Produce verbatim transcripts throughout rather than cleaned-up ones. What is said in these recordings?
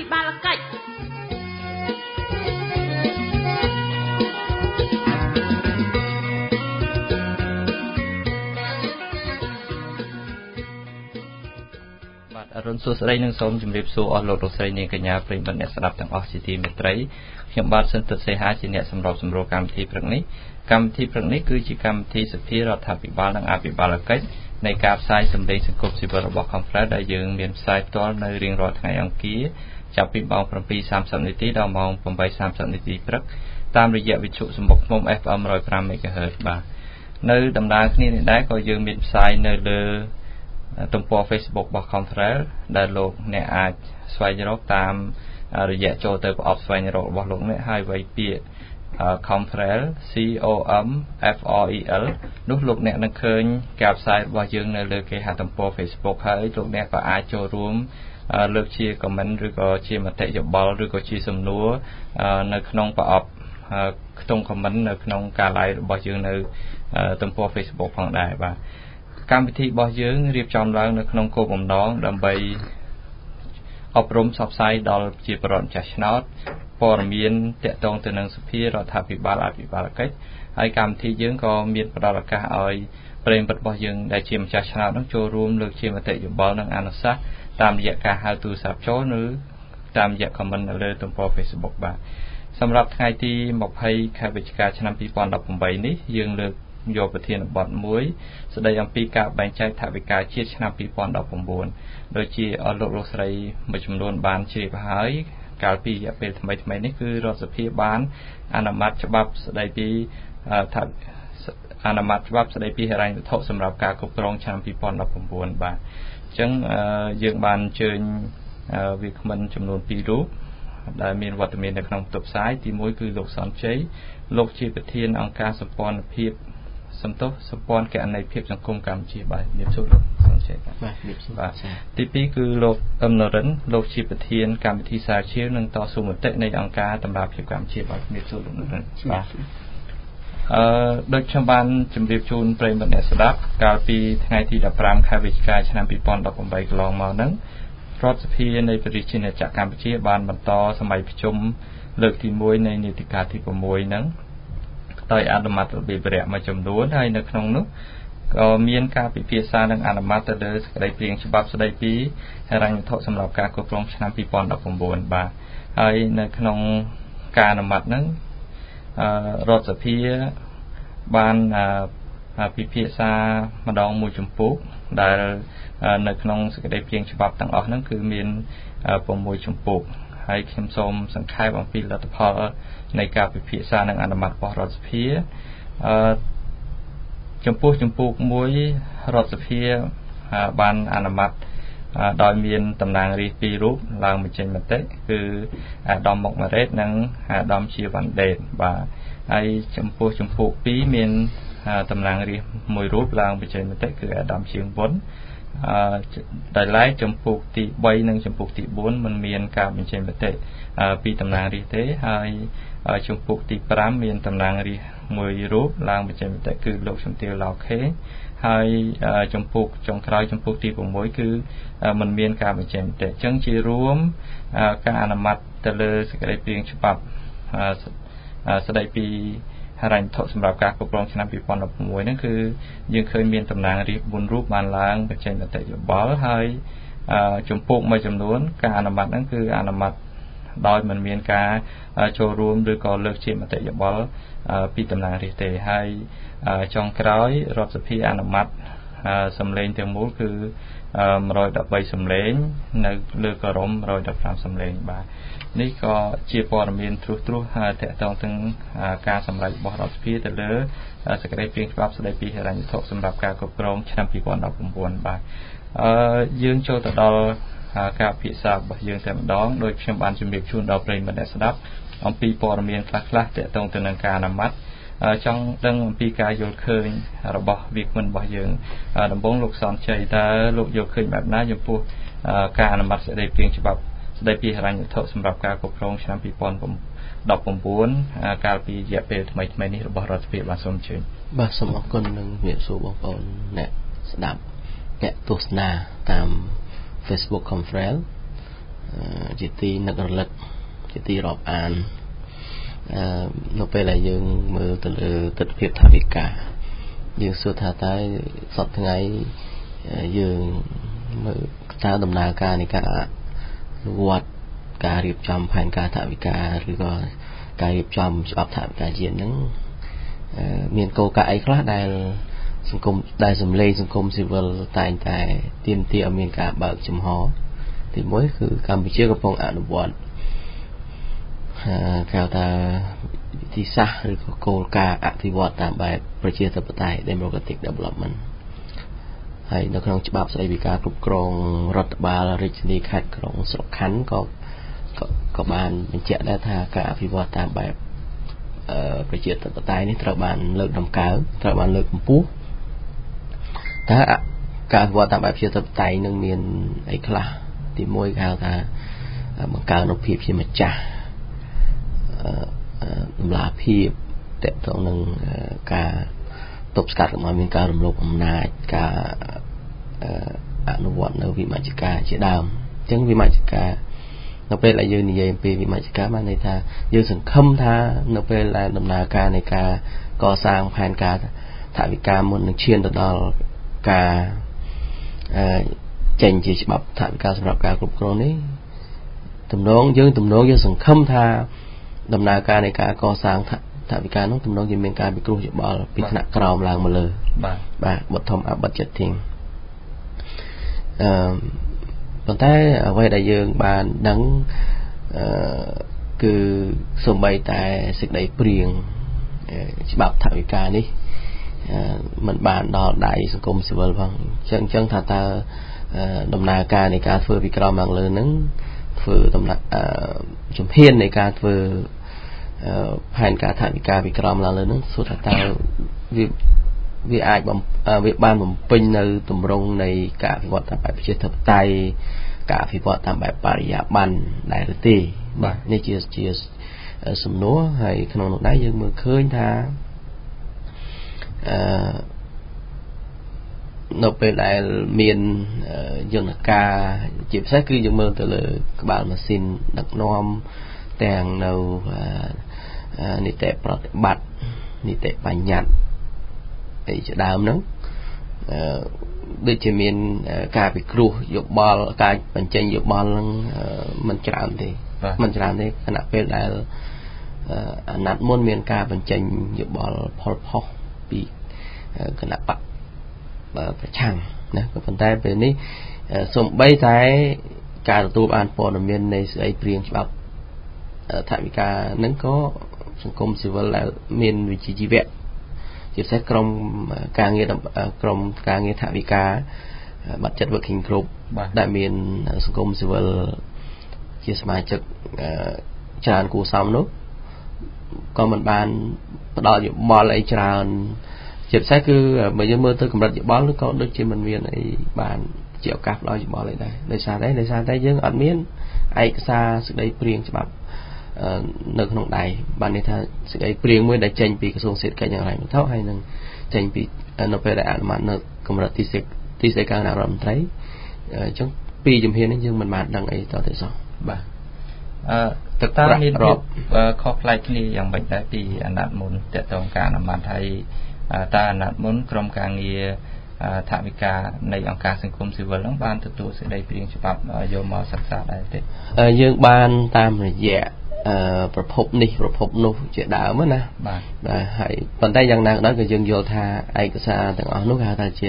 ភិបាលកិច្ចអរុនសួស្តីនិងសូមជម្រាបសួរអស់លោកលោកស្រីនាងកញ្ញាប្រិយមិត្តអ្នកស្ដាប់ទាំងអស់ជាទីមេត្រីខ្ញុំបាទសិនទិតសេហាជាអ្នកសម្របសម្រួលកម្មវិធីព្រឹកនេះកម្មវិធីព្រឹកនេះគឺជាកម្មវិធីសភារដ្ឋាភិបាលនិងអភិបាលកិច្ចនៃការផ្សាយសម្លេងសង្គមស៊ីវិលរបស់ Conference ដែលយើងមានផ្សាយផ្ទាល់នៅរៀងរាល់ថ្ងៃអង្គារចាប់ពីម៉ោង seven thirty នាទីដល់ម៉ោង eight thirty នាទីព្រឹកតាមរយៈវិទ្យុសំបុកឃ្មុំ F M one oh five MHz បាទនៅដំណើរគ្នានេះដែរក៏យើងមានផ្សាយនៅលើទំព័រ Facebook របស់ Conference ដែលលោកអ្នកអាចស្វែងរកតាមរយៈចូលទៅប្រអប់ស្វែងរករបស់លោកអ្នកហើយវាយពាក្យ Conference C O M F R E L នោះលោកអ្នកនឹងឃើញការផ្សាយរបស់យើងនៅលើគេហទំព័រ Facebook ហើយលោកអ្នកក៏អាចចូលរួមលើកជា comment ឬក៏ជាមតិយោបល់ឬក៏ជាសំណួរនៅក្នុងប្រអប់ខ្ទង់ comment នៅក្នុងការ live របស់យើងនៅទំព័រ Facebook ផងដែរបាទកម្មវិធីរបស់យើងរៀបចំឡើងនៅក្នុងគោលបំណងដើម្បីអប់រំផ្សព្វផ្សាយដល់ប្រជាពលរដ្ឋចាស់ឆ្នោតព័ត៌មានទាក់ទងទៅនឹងសភារដ្ឋាភិបាលអភិបាលកិច្ចហើយកម្មវិធីយើងក៏មានផ្ដល់ឱកាសឲ្យប្រិយមិត្តរបស់យើងដែលជាម្ចាស់ឆ្នោតនឹងចូលរួមលើកជាមតិយោបល់និងអនុសាសន៍តាមរយៈការហៅទូរស័ព្ទចូលឬតាមរយៈ comment នៅលើទំព័រ Facebook បាទសម្រាប់ថ្ងៃទីtwentyខែវិច្ឆិកាឆ្នាំtwenty eighteenនេះយើងលើកយកប្រធានបទមួយស្ដីអំពីការបែងចែកថវិកាជាតិឆ្នាំtwenty nineteenដូចជាអស់លោកលោកស្រីមួយចំនួនបានជ្រាបហើយកាលពីរយៈពេលថ្មីថ្មីនេះគឺរដ្ឋសភាបានអនុម័តច្បាប់ស្ដីពីអនុម័តច្បាប់ស្ដីពីហិរញ្ញវត្ថុសម្រាប់ការគ្រប់គ្រងឆ្នាំtwenty nineteenបាទអញ្ចឹងយើងបានអញ្ជើញវាគ្មិនចំនួនtwoរូបដែលមានវត្តមាននៅក្នុងបន្ទប់ផ្សាយទីoneគឺលោកសនជ័យលោកជាប្រធានអង្គការសម្ព័ន្ធភាពសំទោសសម្ព័ន្ធគណនេយ្យភាពសង្គមកម្ពុជាបាទមានសួរលោកសនជ័យបាទបាទមានសួរបាទទីtwoគឺលោកអឹមនរិនលោកជាប្រធានកម្មវិធីសារជាវនិងតស៊ូមតិនៃអង្គការតម្លាភាពកម្ពុជាបាទមានសួរលោកនរិនបាទអឺដូចខ្ញុំបានជម្រាបជូនប្រិយមិត្តអ្នកស្ដាប់កាលពីថ្ងៃទីfifteenខែវិច្ឆិកាឆ្នាំtwenty eighteenកន្លងមកហ្នឹងរដ្ឋសភានៃប្រជាជាតិចក្រកម្ពុជាបានបន្តសម័យប្រជុំលើកទីoneនៃនីតិកាលទីsixហ្នឹងដោយអនុម័តរបៀបវរៈមួយចំនួនហើយនៅក្នុងនោះក៏មានការពិភាក្សានិងអនុម័តទៅលើសេចក្តីព្រាងច្បាប់ស្តីពីហិរញ្ញវត្ថុសម្រាប់ការគ្រប់គ្រងឆ្នាំtwenty nineteenបាទហើយនៅក្នុងការអនុម័តហ្នឹងរដ្ឋសភាបានពិភាក្សាម្ដងមួយចំពោះដែលនៅក្នុងសេចក្តីព្រាងច្បាប់ទាំងអស់ហ្នឹងគឺមានsixចំពោះហើយខ្ញុំសូមសង្ខេបអំពីលទ្ធផលនៃការពិភាក្សានិងអនុម័តរបស់រដ្ឋសភាអឺចំពោះចំពោះមួយរដ្ឋសភាបានអនុម័តដោយមានតំណាងរាស្ត្រtwoរូបឡើងបញ្ចេញមតិគឺអាដាមមុកម៉ារ៉េតនិងអាដាមជាវ៉ាន់ដេតបាទហើយចំពោះចំពោះtwoមានតំណាងរាស្ត្រមួយរូបឡើងបញ្ចេញមតិគឺអាដាមជាងវុនអឺដែលឡែកចំពោះទីthreeនិងចំពោះទីfourមិនមានការបញ្ចេញមតិពីតំណាងរាស្ត្រទេហើយចំពោះទីfiveមានតំណាងរាស្ត្រមួយរូបឡើងបញ្ចេញមតិគឺលោកជំទាវឡៅខេហើយចំពោះចុងក្រោយចំពោះទីsixគឺមិនមានការបញ្ចេញមតិអញ្ចឹងជារួមការអនុម័តទៅលើសេចក្តីព្រាងច្បាប់ស្តីពីហិរញ្ញវត្ថុសម្រាប់ការគ្រប់គ្រងឆ្នាំtwenty nineteenហ្នឹងគឺយើងឃើញមានតំណាងរាស្ត្រfourរូបបានឡើងបញ្ចេញមតិយោបល់ហើយចំពោះមួយចំនួនការអនុម័តហ្នឹងគឺអនុម័តដោយមិនមានការចូលរួមឬក៏លើកជាមតិយោបល់ពីតំណាងរាស្ត្រទេហើយចុងក្រោយរដ្ឋសភាអនុម័តសម្លេងទាំងមូលគឺone thirteenសម្លេងនៅលើកោរ៉ុមone fifteenសម្លេងបាទនេះក៏ជាព័ត៌មានត្រួសត្រាសទាក់ទងទាំងការសម្រេចរបស់រដ្ឋសភាទៅលើសេចក្តីព្រាងច្បាប់ស្តីពីហិរញ្ញវត្ថុសម្រាប់ការគ្រប់គ្រងឆ្នាំtwenty nineteenបាទអឺយើងចូលទៅដល់ការពិភាក្សារបស់យើងតែម្ដងដោយខ្ញុំបានជម្រាបជូនដល់ប្រិយមិត្តអ្នកស្ដាប់អំពីព័ត៌មានខ្លះៗទាក់ទងទៅនឹងការអនុម័តចង់ដឹងអំពីការយល់ឃើញរបស់វាគ្មិនរបស់យើងដំបូងលោកសនជ័យតើលោកយល់ឃើញបែបណាចំពោះការអនុម័តសេចក្តីព្រាងច្បាប់ស្តីពីហិរញ្ញវត្ថុសម្រាប់ការគ្រប់គ្រងឆ្នាំtwenty nineteenកាលពីរយៈពេលថ្មីៗនេះរបស់រដ្ឋសភាបាទសូមអញ្ជើញបាទសូមអរគុណនិងជំរាបសួរបងប្អូនអ្នកស្ដាប់អ្នកទស្សនាតាម Facebook Conference ជាជាទីនឹករលឹកជាទីរាប់អានអឺនៅពេលដែលយើងមើលទៅលើទស្សនវិជ្ជាថាវិការយើងសួរថាតើសប្តាហ៍ថ្ងៃយើងមើលតើដំណើរការនៃការវត្តការរៀបចំផែនការថវិកាឬក៏ការរៀបចំច្បាប់ថវិកាជាតិហ្នឹងមានគោលការណ៍អីខ្លះដែលសង្គមដែលសម្លេងសង្គមស៊ីវិលតែងតែទាមទារឲ្យមានការបើកចំហទីមួយគឺកម្ពុជាកំពុងអនុវត្តគេហៅថាវិធីសាស្ត្រឬក៏គោលការណ៍អភិវឌ្ឍតាមបែបប្រជាធិបតេយ្យ Democratic Development ហើយនៅក្នុងច្បាប់ស្តីពីការគ្រប់គ្រងរដ្ឋបាលរាជធានីខេត្តក្រុងស្រុកខណ្ឌក៏ក៏បានបញ្ជាក់ដែរថាការអភិវឌ្ឍតាមបែបប្រជាធិបតេយ្យនេះត្រូវបានលើកដំកើងត្រូវបានលើកកម្ពស់តើការអភិវឌ្ឍតាមបែបប្រជាធិបតេយ្យនឹងមានអីខ្លះទីមួយគេហៅថាបង្កើននូវភាពជាម្ចាស់តម្លាភាពតកតងនឹងការទប់ស្កាត់កុំឲ្យមានការរំលោភអំណាចការអនុវត្តនៅវិមជ្ឈការជាដើមអញ្ចឹងវិមជ្ឈការនៅពេលដែលយើងនិយាយអំពីវិមជ្ឈការបានន័យថាយើងសង្ឃឹមថានៅពេលដែលដំណើរការនៃការកសាងផែនការថវិកាមុននឹងឈានទៅដល់ការចេញជាច្បាប់ថវិកាសម្រាប់ការគ្រប់គ្រងនេះទំនងយើងទំនងយើងសង្ឃឹមថាដំណើរការនៃការកសាងថវិកានោះទំនងជាមានការពិគ្រោះយោបល់ពីថ្នាក់ក្រោមឡើងមកលើបាទបាទ bottom up budgeting អឺប៉ុន្តែអ្វីដែលយើងបានដឹងអឺគឺសូម្បីតែសេចក្តីព្រៀងច្បាប់ថវិកានេះมันបានដល់ដៃសង្គមស៊ីវិលផងអញ្ចឹងអញ្ចឹងថាតើដំណើរការនៃការធ្វើពីក្រោមឡើងលើហ្នឹងធ្វើដំណើរជំហាននៃការធ្វើផែនការថវិកាពីក្រោមឡើងលើហ្នឹងសួរថាតើវាវាអាចវាបានបំពេញនៅទម្រង់នៃការអភិវឌ្ឍតាមបែបប្រជាធិបតេយ្យការអភិវឌ្ឍតាមបែបបរិយាបន្នដែរឬទេបាទនេះជាជាសំណួរហើយក្នុងនោះដែរយើងមើលឃើញថាអឺនៅពេលដែលមានយន្តការជាពិសេសគឺយើងមើលទៅលើក្បាលម៉ាស៊ីនដឹកនាំទាំងនៅនីតិប្រតិបត្តិនីតិបញ្ញត្តិអីជាដើមហ្នឹងអឺដូចជាមានការពិគ្រោះយោបល់ការបញ្ចេញយោបល់ហ្នឹងមិនច្រើនទេមិនច្រើនទេខណៈពេលដែលអាណត្តិមុនមានការបញ្ចេញយោបល់ផលផុសពីគណៈបកប្រឆាំងណាក៏ប៉ុន្តែពេលនេះសូម្បីតែការទទួលបានព័ត៌មាននៃស្ដីព្រៀងច្បាប់ថវិកាហ្នឹងក៏សង្គមស៊ីវិលដែលមានវិជ្ជាជីវៈជាពិសេសក្រុមការងារក្រុមការងារថវិកាបាត់ចិត្ត working group ដែលមានសង្គមស៊ីវិលជាសមាជិកច្រើនគួរសមនោះក៏មិនបានផ្ដល់យោបល់អីច្រើនជាពិសេសគឺបើយើងមើលទៅកម្រិតយោបល់ក៏ដូចជាមិនមានអីបានជាឱកាសផ្ដល់យោបល់អីដែរដោយសារតែដោយសារតែយើងអត់មានឯកសារសេចក្តីព្រៀងច្បាប់នៅក្នុងដៃបានន័យថាសេចក្តីព្រៀងមួយដែលចេញពីក្រសួងសេដ្ឋកិច្ចនិងហិរញ្ញវត្ថុហើយនឹងចេញពីនៅពេលដែលអនុម័តនៅកម្រិតទីទីស្តីការរដ្ឋមន្ត្រីអញ្ចឹងពីជំហាននេះយើងមិនបានដឹងអីតទៅសោះបាទអឺតើតើមានភាពខុសប្លែកគ្នាយ៉ាងម៉េចដែរពីអាណត្តិមុនតើតើការអនុម័តហើយតើអាណត្តិមុនក្រុមការងារថវិកានៃអង្គការសង្គមស៊ីវិលហ្នឹងបានទទួលសេចក្តីព្រៀងច្បាប់យកមកសិក្សាដែរទេយើងបានតាមរយៈប្រភពនេះប្រភពនោះជាដើមណាបាទបាទហើយប៉ុន្តែយ៉ាងណាក៏ដោយក៏យើងយល់ថាឯកសារទាំងអស់នោះគេហៅថាជា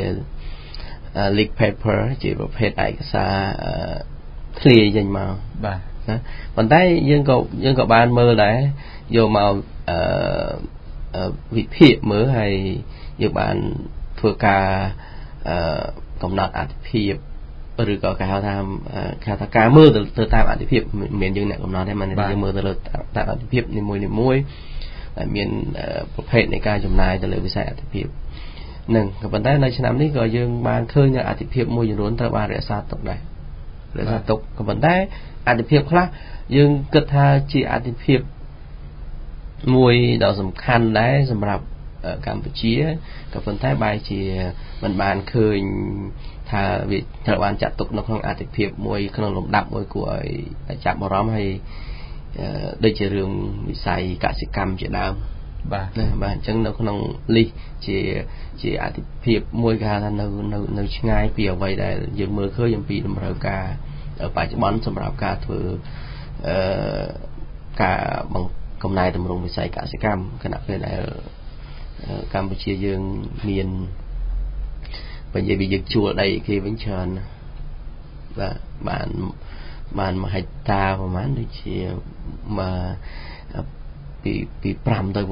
leak paper ជាប្រភេទឯកសារធ្លាយចេញមកបាទណាប៉ុន្តែយើងក៏យើងក៏បានមើលដែរយកមកអឺវិភាគមើលហើយយើងបានធ្វើការអឺកំណត់អត្ថភាពឬក៏គេហៅថាគេហៅថាការមើលទៅតាមអត្ថភាពមិនមែនយើងអ្នកកំណត់ទេមិនមែនយើងមើលទៅលើតាមអត្ថភាពនីមួយនីមួយដែលមានប្រភេទនៃការចំណាយទៅលើវិស័យអត្ថភាពនឹងក៏ប៉ុន្តែនៅឆ្នាំនេះក៏យើងបានឃើញអត្ថភាពមួយចំនួនត្រូវបានរក្សាទុកដែររក្សាទុកក៏ប៉ុន្តែអត្ថភាពខ្លះយើងគិតថាជាអត្ថភាពមួយដ៏សំខាន់ដែរសម្រាប់កម្ពុជាក៏ប៉ុន្តែបែរជាមិនបានឃើញថាវាត្រូវបានចាត់ទុកនៅក្នុងអតិភិបមួយក្នុងលំដាប់មួយគួរឲ្យចាប់អារម្មណ៍ហើយដូចជារឿងវិស័យកសិកម្មជាដើមបាទណាបាទអញ្ចឹងនៅក្នុងលិសជាជាអតិភិបមួយគេថានៅនៅនៅឆ្ងាយពីអ្វីដែលយើងមើលឃើញអំពីតម្រូវការបច្ចុប្បន្នសម្រាប់ការធ្វើអឺការបង្កំណែតម្រង់វិស័យកសិកម្មគណៈពេលដែលកម្ពុជាយើងមានបើនិយាយពីយើងជួលដីគេវិញច្រើនបាទបានបានមួយហិកតាប្រហែលដូចជាមកពីពី5ទៅ6 6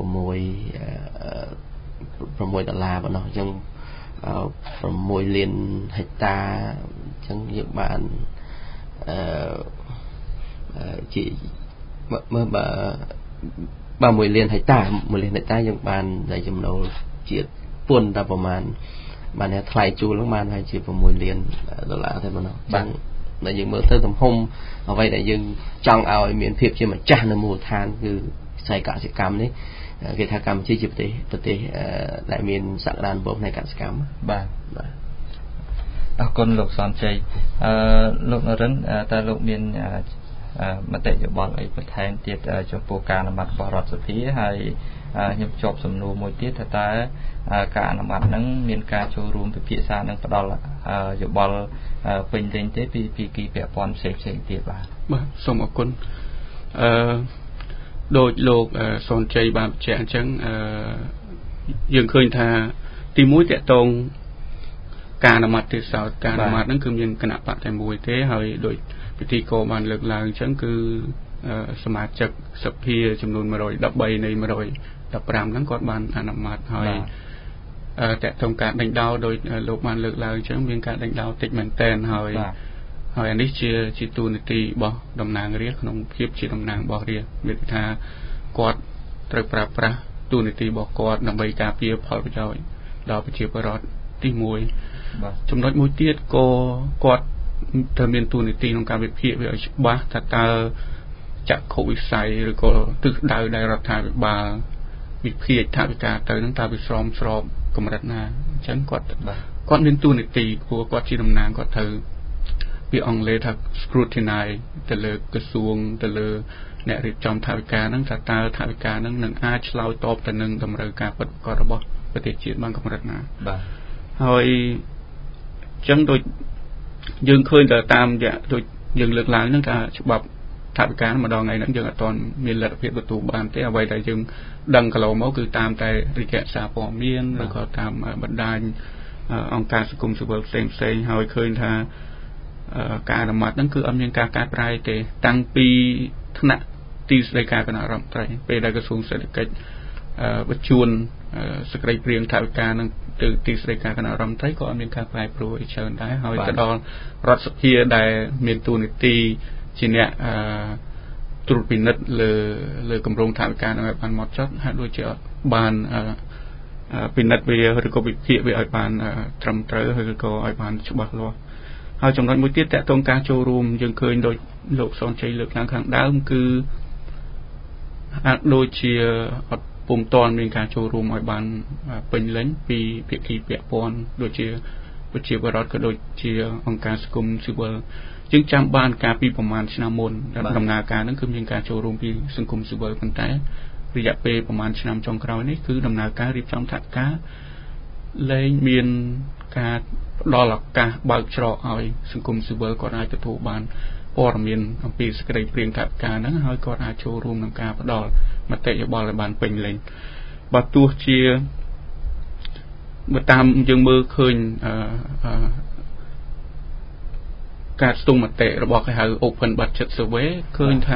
ដុល្លារប៉ុណ្ណោះអញ្ចឹង6លានហិកតាអញ្ចឹងយើងបានអឺជាមើលបើបើ1លានហិកតា1លានហិកតាយើងបានតែចំណូលជាតិពន្ធតែប្រហែលបានថ្លៃជួលហ្នឹងបានហើយជា6លានដុល្លារតែប៉ុណ្ណោះបាទតែយើងមើលទៅទំហំអ្វីដែលយើងចង់ឲ្យមានភាពជាម្ចាស់នៅមូលដ្ឋានគឺវិស័យកសិកម្មនេះគេថាកម្ពុជាជាប្រទេសប្រទេសដែលមានសក្តានុពលផ្នែកកសិកម្មបាទបាទអរគុណលោកសនជ័យអឺលោកនរិនតើលោកមានមតិយោបល់អីបន្ថែមទៀតចំពោះការអនុម័តរបស់រដ្ឋសភាហើយខ្ញុំជាប់សំណួរមួយទៀតថាតើការអនុម័តហ្នឹងមានការចូលរួមពិភាក្សានិងផ្ដល់យោបល់ពេញលេញទេពីពីគីពាក់ព័ន្ធផ្សេងផ្សេងទៀតបាទបាទសូមអរគុណអឺដោយលោកសនជ័យបានបញ្ជាក់អញ្ចឹងអឺយើងឃើញថាទីមួយតកតងការអនុម័តទេសោតការអនុម័តហ្នឹងគឺមានគណៈបកតែមួយទេហើយដោយពិធីក៏បានលើកឡើងអញ្ចឹងគឺសមាជិកសភាចំនួន113នៃ115ហ្នឹងគាត់បានអនុម័តហើយតកតងការដេញដោលដោយលោកបានលើកឡើងអញ្ចឹងមានការដេញដោលតិចមែនតែនហើយហើយអានេះជាជាទូនីតិរបស់តំណាងរាស្ត្រក្នុងភាពជាតំណាងរបស់រាស្ត្រមានន័យថាគាត់ត្រូវប្រើប្រាស់ទូនីតិរបស់គាត់ដើម្បីការពារផលប្រយោជន៍ដល់ប្រជាពលរដ្ឋទីមួយចំណុចមួយទៀតក៏គាត់ត្រូវមានទូនីតិក្នុងការវិភាគវាឲ្យច្បាស់ថាតើចក្ខុវិស័យឬក៏ទិសដៅដែលរដ្ឋាភិបាលវិភាគថាវិការទៅនឹងតើវាស្របស្របកម្រិតណាអញ្ចឹងគាត់គាត់មានទូនីតិព្រោះគាត់ជាតំណាងគាត់ត្រូវពីអង់គ្លេសថា scrutinize ទៅលើក្រសួងទៅលើអ្នករៀបចំថវិកាហ្នឹងថាតើថវិកាហ្នឹងនឹងអាចឆ្លើយតបទៅនឹងតម្រូវការពិតប្រាកដរបស់ប្រទេសជាតិបានកម្រិតណាបាទហើយអញ្ចឹងដូចយើងឃើញតែតាមដូចយើងលើកឡើងហ្នឹងថាច្បាប់ថវិកាម្ដងថ្ងៃហ្នឹងយើងអត់ទាន់មានលទ្ធភាពទទួលបានទេអ្វីដែលយើងដឹងកន្លងមកគឺតាមតែរយៈសារព័ត៌មានឬក៏តាមបណ្ដាញអង្គការសង្គមស៊ីវិលផ្សេងផ្សេងហើយឃើញថាការអនុម័តហ្នឹងគឺអត់មានការកែប្រែទេតាំងពីថ្នាក់ទីស្តីការគណៈរដ្ឋមន្ត្រីពេលដែលក្រសួងសេដ្ឋកិច្ចបញ្ជូនសេចក្តីព្រាងថវិកានឹងទៅទីស្តីការគណៈរដ្ឋមន្ត្រីក៏អត់មានការប្រែប្រួលអីច្រើនដែរហើយទៅដល់រដ្ឋសភាដែលមានតួនាទីជាអ្នកត្រួតពិនិត្យលើលើគម្រោងថវិកានឹងឲ្យបានហ្មត់ចត់ហាក់ដូចជាបានពិនិត្យវាឬក៏វិភាគវាឲ្យបានត្រឹមត្រូវឬក៏ឲ្យបានច្បាស់លាស់ហើយចំណុចមួយទៀតតកតងការចូលរួមយើងឃើញដោយលោកសនជ័យលើកឡើងខាងដើមគឺអាចដូចជាអត់ពុំតាន់មានការចូលរួមឲ្យបានពេញលេញពីភាគីពាក់ព័ន្ធដូចជាប្រជាពលរដ្ឋក៏ដូចជាអង្គការសង្គមស៊ីវិលជាងចាំបានការពីប្រមាណឆ្នាំមុនដំណើរការហ្នឹងគឺមានការចូលរួមពីសង្គមស៊ីវិលប៉ុន្តែរយៈពេលប្រមាណឆ្នាំចុងក្រោយនេះគឺដំណើរការរៀបចំថវិកាលែងមានការផ្ដល់ឱកាសបើកច្រកឲ្យសង្គមស៊ីវិលគាត់អាចទទួលបានព័ត៌មានអំពីសេចក្តីព្រាងថវិកាហ្នឹងហើយគាត់អាចចូលរួមក្នុងការផ្ដល់មតិយោបល់ឲ្យបានពេញលេញបើទោះជាបើតាមយើងមើលឃើញអឺការស្ទង់មតិរបស់គេហៅ Open Budget Survey ឃើញថា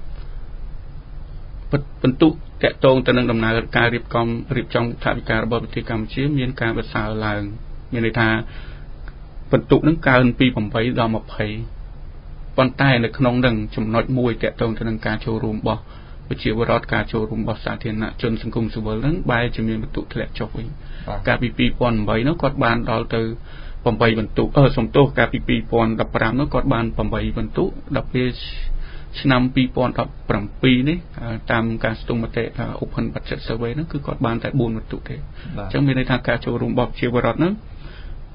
បន្ទុកតកតងទៅនឹងដំណើរការរៀបចំរៀបចំថវិការបស់ប្រទេសកម្ពុជាមានការបន្សើរឡើងមានន័យថាបន្ទុកនឹងកើនពី8ដល់20ប៉ុន្តែនៅក្នុងនឹងចំណុចមួយតកតងទៅនឹងការចូលរួមរបស់ប្រជាពលរដ្ឋការចូលរួមរបស់សាធារណជនសង្គមស៊ីវិលនឹងបែរជាមានបន្ទុកធ្លាក់ចុះវិញកាលពីពីរពាន់eightនោះគាត់បានដល់ទៅeightបន្ទុកអឺសំទោសកាលពីពីរពាន់ដប់ប្រាំនោះគាត់បានeightបន្ទុកដល់ពេលឆ្នាំពីរពាន់ដប់ប្រាំពីរនេះតាមការស្ទង់មតិ Open Budget Survey ហ្នឹងគឺគាត់បានតែfourបន្ទុកទេអញ្ចឹងមានន័យថាការចូលរួមរបស់ប្រជាពលរដ្ឋហ្នឹង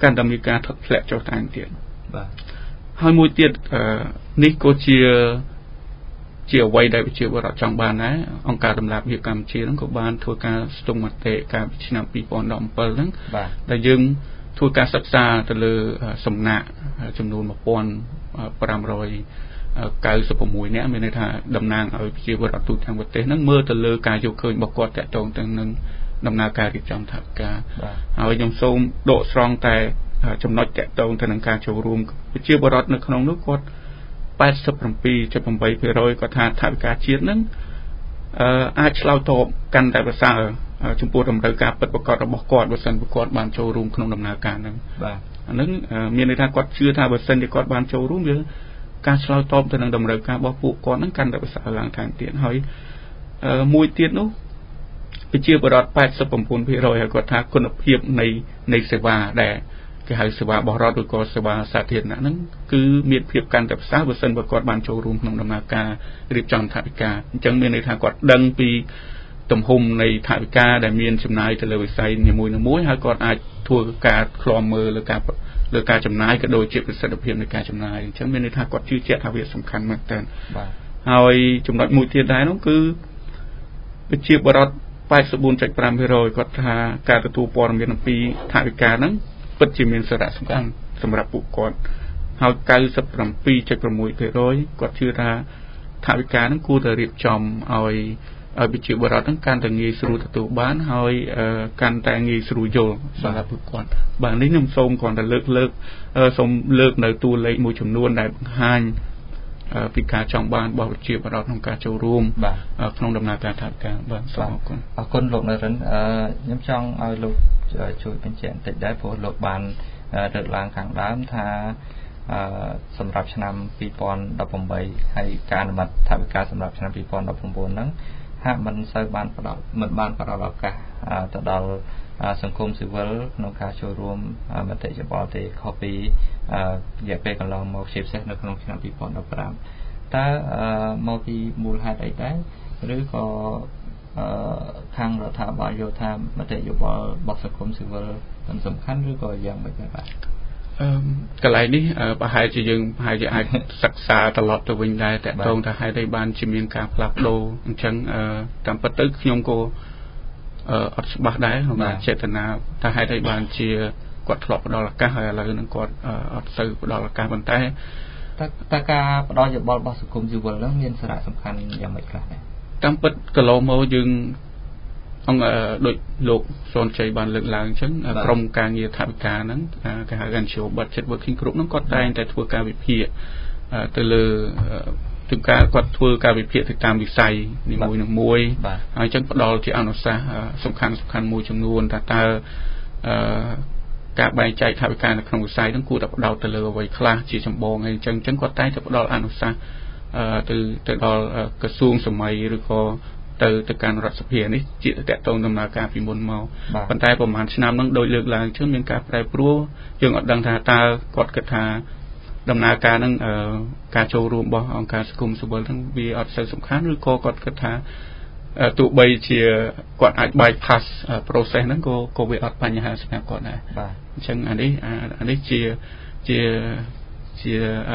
កាន់តែមានការថត់ធ្លាក់ចុះតាមទៀតបាទហើយមួយទៀតអឺនេះក៏ជាជាអ្វីដែលប្រជាពលរដ្ឋចង់បានដែរអង្គការដំណាភៀបកម្ពុជាហ្នឹងក៏បានធ្វើការស្ទង់មតិកាលពីឆ្នាំពីរពាន់ដប់អំពិលហ្នឹងដែលយើងធ្វើការសិក្សាទៅលើសំណាក់ចំនួនmột nghìn năm trăm九十sáuនាក់មានន័យថាតំណាងឲ្យប្រជាពលរដ្ឋទូទាំងប្រទេសហ្នឹងមើលទៅលើការយកឃើញរបស់គាត់តាក់ទងទៅនឹងដំណើរការរៀបចំថវិកាហើយខ្ញុំសូមដកស្រង់តែចំណុចតាក់ទងទៅនឹងការចូលរួមប្រជាពលរដ្ឋនៅក្នុងនោះគាត់eighty-seven point eight percent គាត់ថាថវិកាជាតិហ្នឹងអឺអាចឆ្លើយតបកាន់តែប្រសើរចំពោះតម្រូវការពិតប្រាកដរបស់គាត់បើសិនគាត់បានចូលរួមក្នុងដំណើរការហ្នឹងបាទអាហ្នឹងមានន័យថាគាត់ជឿថាបើសិនជាគាត់បានចូលរួមវាការឆ្លើយតបទៅនឹងតម្រូវការរបស់ពួកគាត់ហ្នឹងកាន់តែប្រសើរឡើងថែមទៀតហើយមួយទៀតនោះប្រជាពលរដ្ឋeighty-nine percent ហើយគាត់ថាគុណភាពនៃនៃសេវាដែលគេហៅសេវាបរិបទឬក៏សេវាសាធារណៈហ្នឹងគឺមានភាពកាន់តែប្រសើរបើសិនបើគាត់បានចូលរួមក្នុងដំណើរការរៀបចំថវិកាអញ្ចឹងមានន័យថាគាត់ដឹងពីទំហំនៃថវិកាដែលមានចំណាយទៅលើវិស័យនីមួយៗហើយគាត់អាចធ្វើការឃ្លាំមើលលើការលើការចំណាយក៏ដូចជាប្រសិទ្ធភាពនៃការចំណាយអញ្ចឹងមានន័យថាគាត់ជឿជាក់ថាវាសំខាន់មែនតើបាទហើយចំណុចមួយទៀតដែរនោះគឺប្រជាពលរដ្ឋeighty-four point five percent គាត់ថាការទទួលព័ត៌មានអំពីថវិកាហ្នឹងពិតជាមានសារៈសំខាន់សម្រាប់ពួកគាត់ហើយninety-seven point six percent គាត់ជឿថាថវិកាហ្នឹងគួរតែរៀបចំឲ្យឲ្យប្រជាពលរដ្ឋហ្នឹងកាន់តែងាយស្រួលទទួលបានហើយកាន់តែងាយស្រួលយល់សម្រាប់ពួកគាត់បាទនេះខ្ញុំសូមគ្រាន់តែលើកលើកសូមលើកនៅតួលេខមួយចំនួនដែលបង្ហាញពីការចង់បានរបស់ប្រជាពលរដ្ឋក្នុងការចូលរួមក្នុងដំណើរការថវិកាបាទសូមអរគុណអរគុណលោកនរិនខ្ញុំចង់ឲ្យលោកជួយបញ្ជាក់បន្តិចដែរព្រោះលោកបានលើកឡើងខាងដើមថាសម្រាប់ឆ្នាំtwo thousand eighteenហើយការអនុម័តថវិកាសម្រាប់ឆ្នាំtwo thousand nineteenហ្នឹងហាក់មិនសូវបានផ្ដល់មិនបានផ្ដល់ឱកាសទៅដល់សង្គមស៊ីវិលក្នុងការចូលរួមមតិយោបល់ទេខុសពីរយៈពេលកន្លងមកជាពិសេសនៅក្នុងឆ្នាំtwo thousand fifteenតើមកពីមូលហេតុអីដែរឬក៏ខាងរដ្ឋាភិបាលយល់ថាមតិយោបល់របស់សង្គមស៊ីវិលមិនសំខាន់ឬក៏យ៉ាងម៉េចដែរបាទអឺកន្លែងនេះប្រហែលជាយើងប្រហែលជាអាចសិក្សាត្រឡប់ទៅវិញដែរតើតើថាហេតុអីបានជាមានការផ្លាស់ប្ដូរអញ្ចឹងតាមពិតទៅខ្ញុំក៏អត់ច្បាស់ដែរក្នុងចេតនាថាហេតុអីបានជាគាត់ធ្លាប់ផ្ដល់ឱកាសហើយឥឡូវហ្នឹងគាត់អត់សូវផ្ដល់ឱកាសប៉ុន្តែតើការផ្ដល់យោបល់របស់សង្គមស៊ីវិលហ្នឹងមានសារៈសំខាន់យ៉ាងម៉េចខ្លះដែរតាមពិតកន្លងមកយើងអង្គដូចលោកសុនជ័យបានលើកឡើងអញ្ចឹងក្រុមការងារថវិកាហ្នឹងគេហៅ N G O Budget Working Group ហ្នឹងគាត់តែងតែធ្វើការវិភាគទៅលើទិដ្ឋាគាត់ធ្វើការវិភាគទៅតាមវិស័យនីមួយៗហើយអញ្ចឹងផ្ដល់ជាអនុសាសន៍សំខាន់សំខាន់មួយចំនួនថាតើការបែងចែកថវិកានៅក្នុងវិស័យហ្នឹងគួរតែផ្ដោតទៅលើអ្វីខ្លះជាចម្បងហើយអញ្ចឹងអញ្ចឹងគាត់តែងតែផ្ដល់អនុសាសន៍ទៅទៅដល់ក្រសួងសម័យឬក៏ទៅទៅកាន់រដ្ឋសភានេះជាតកតងដំណើរការពីមុនមកប៉ុន្តែប្រហែលឆ្នាំហ្នឹងដោយលើកឡើងជឿមានការប្រែប្រួលយើងអត់ដឹងថាតើគាត់គិតថាដំណើរការហ្នឹងការចូលរួមរបស់អង្គការសង្គមស៊ីវិលហ្នឹងវាអត់សូវសំខាន់ឬក៏គាត់គិតថាទោះបីជាគាត់អាច bypass process ហ្នឹងក៏ក៏វាអត់បញ្ហាសម្រាប់គាត់ដែរបាទអញ្ចឹងអានេះអានេះជាជាជាអឺ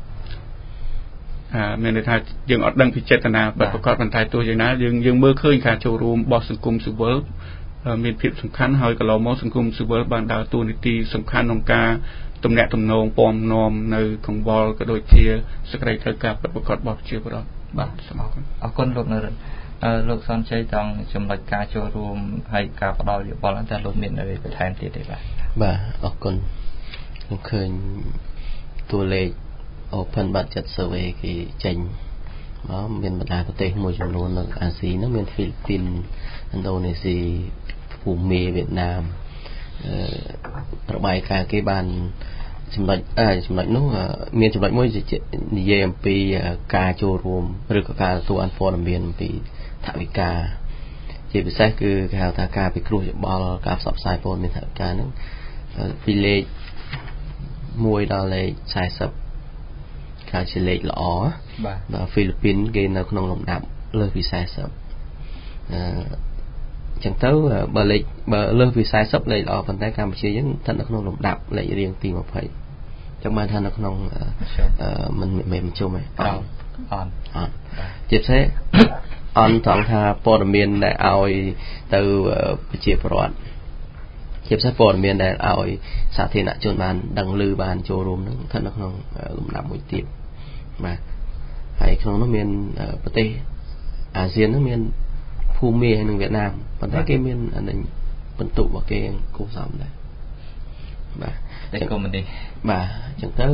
មានន័យថាយើងអត់ដឹងពីចេតនាពិតប្រាកដប៉ុន្តែទោះយ៉ាងណាយើងយើងមើលឃើញការចូលរួមរបស់សង្គមស៊ីវិលមានភាពសំខាន់ហើយកន្លងមកសង្គមស៊ីវិលបានដើរតួនាទីសំខាន់ក្នុងការទំនាក់ទំនងពំនាំនៅកង្វល់ក៏ដូចជាសេចក្តីត្រូវការពិតប្រាកដរបស់ប្រជាពលរដ្ឋបាទសូមអរគុណអរគុណលោកនរិនលោកសនជ័យចង់ចំណុចការចូលរួមហើយការផ្ដល់យោបល់តែលោកមានអ្វីបន្ថែមទៀតទេបាទបាទអរគុណខ្ញុំឃើញតួលេខOpen Budget Survey គេចេញមកមានបណ្ដាប្រទេសមួយចំនួននៅអាស៊ីហ្នឹងមានហ្វីលីពីនឥណ្ឌូនេស៊ីភូមាវៀតណាមអឺរបាយការណ៍គេបានចំណុចអឺចំណុចនោះមានចំណុចមួយនិយាយអំពីការចូលរួមឬក៏ការទទួលអនុព័ត៌មានអំពីថវិកាជាពិសេសគឺគេហៅថាការពិគ្រោះយោបល់ការផ្សព្វផ្សាយព័ត៌មានថវិកាហ្នឹងពីលេខoneដល់លេខfortyការជាលេខល្អបាទហ្វីលីពីនគេនៅក្នុងលំដាប់លើសពីfortyអឺ chẳng tới bờ lịch bờ lơ vì sai sắp lại ở phần tay cam chia những thân nó không đồng đạp lại riêng tìm một phải trong ban thân nó không mình mềm chung này on on on tiếp thế on thằng tha port miền đại ao từ chia port tiếp thế port miền đại ao xã thiên nạ chôn bàn đằng lư bàn châu rùm nó thân nó không đồng đạp một tiếp mà hay không nó miền bờ tây ASEAN nó miền Phú Mỹ hay Việt Nam còn thấy cái miền anh định phân tụ vào cái cô dòng này bà đây cô mình đi bà chẳng tới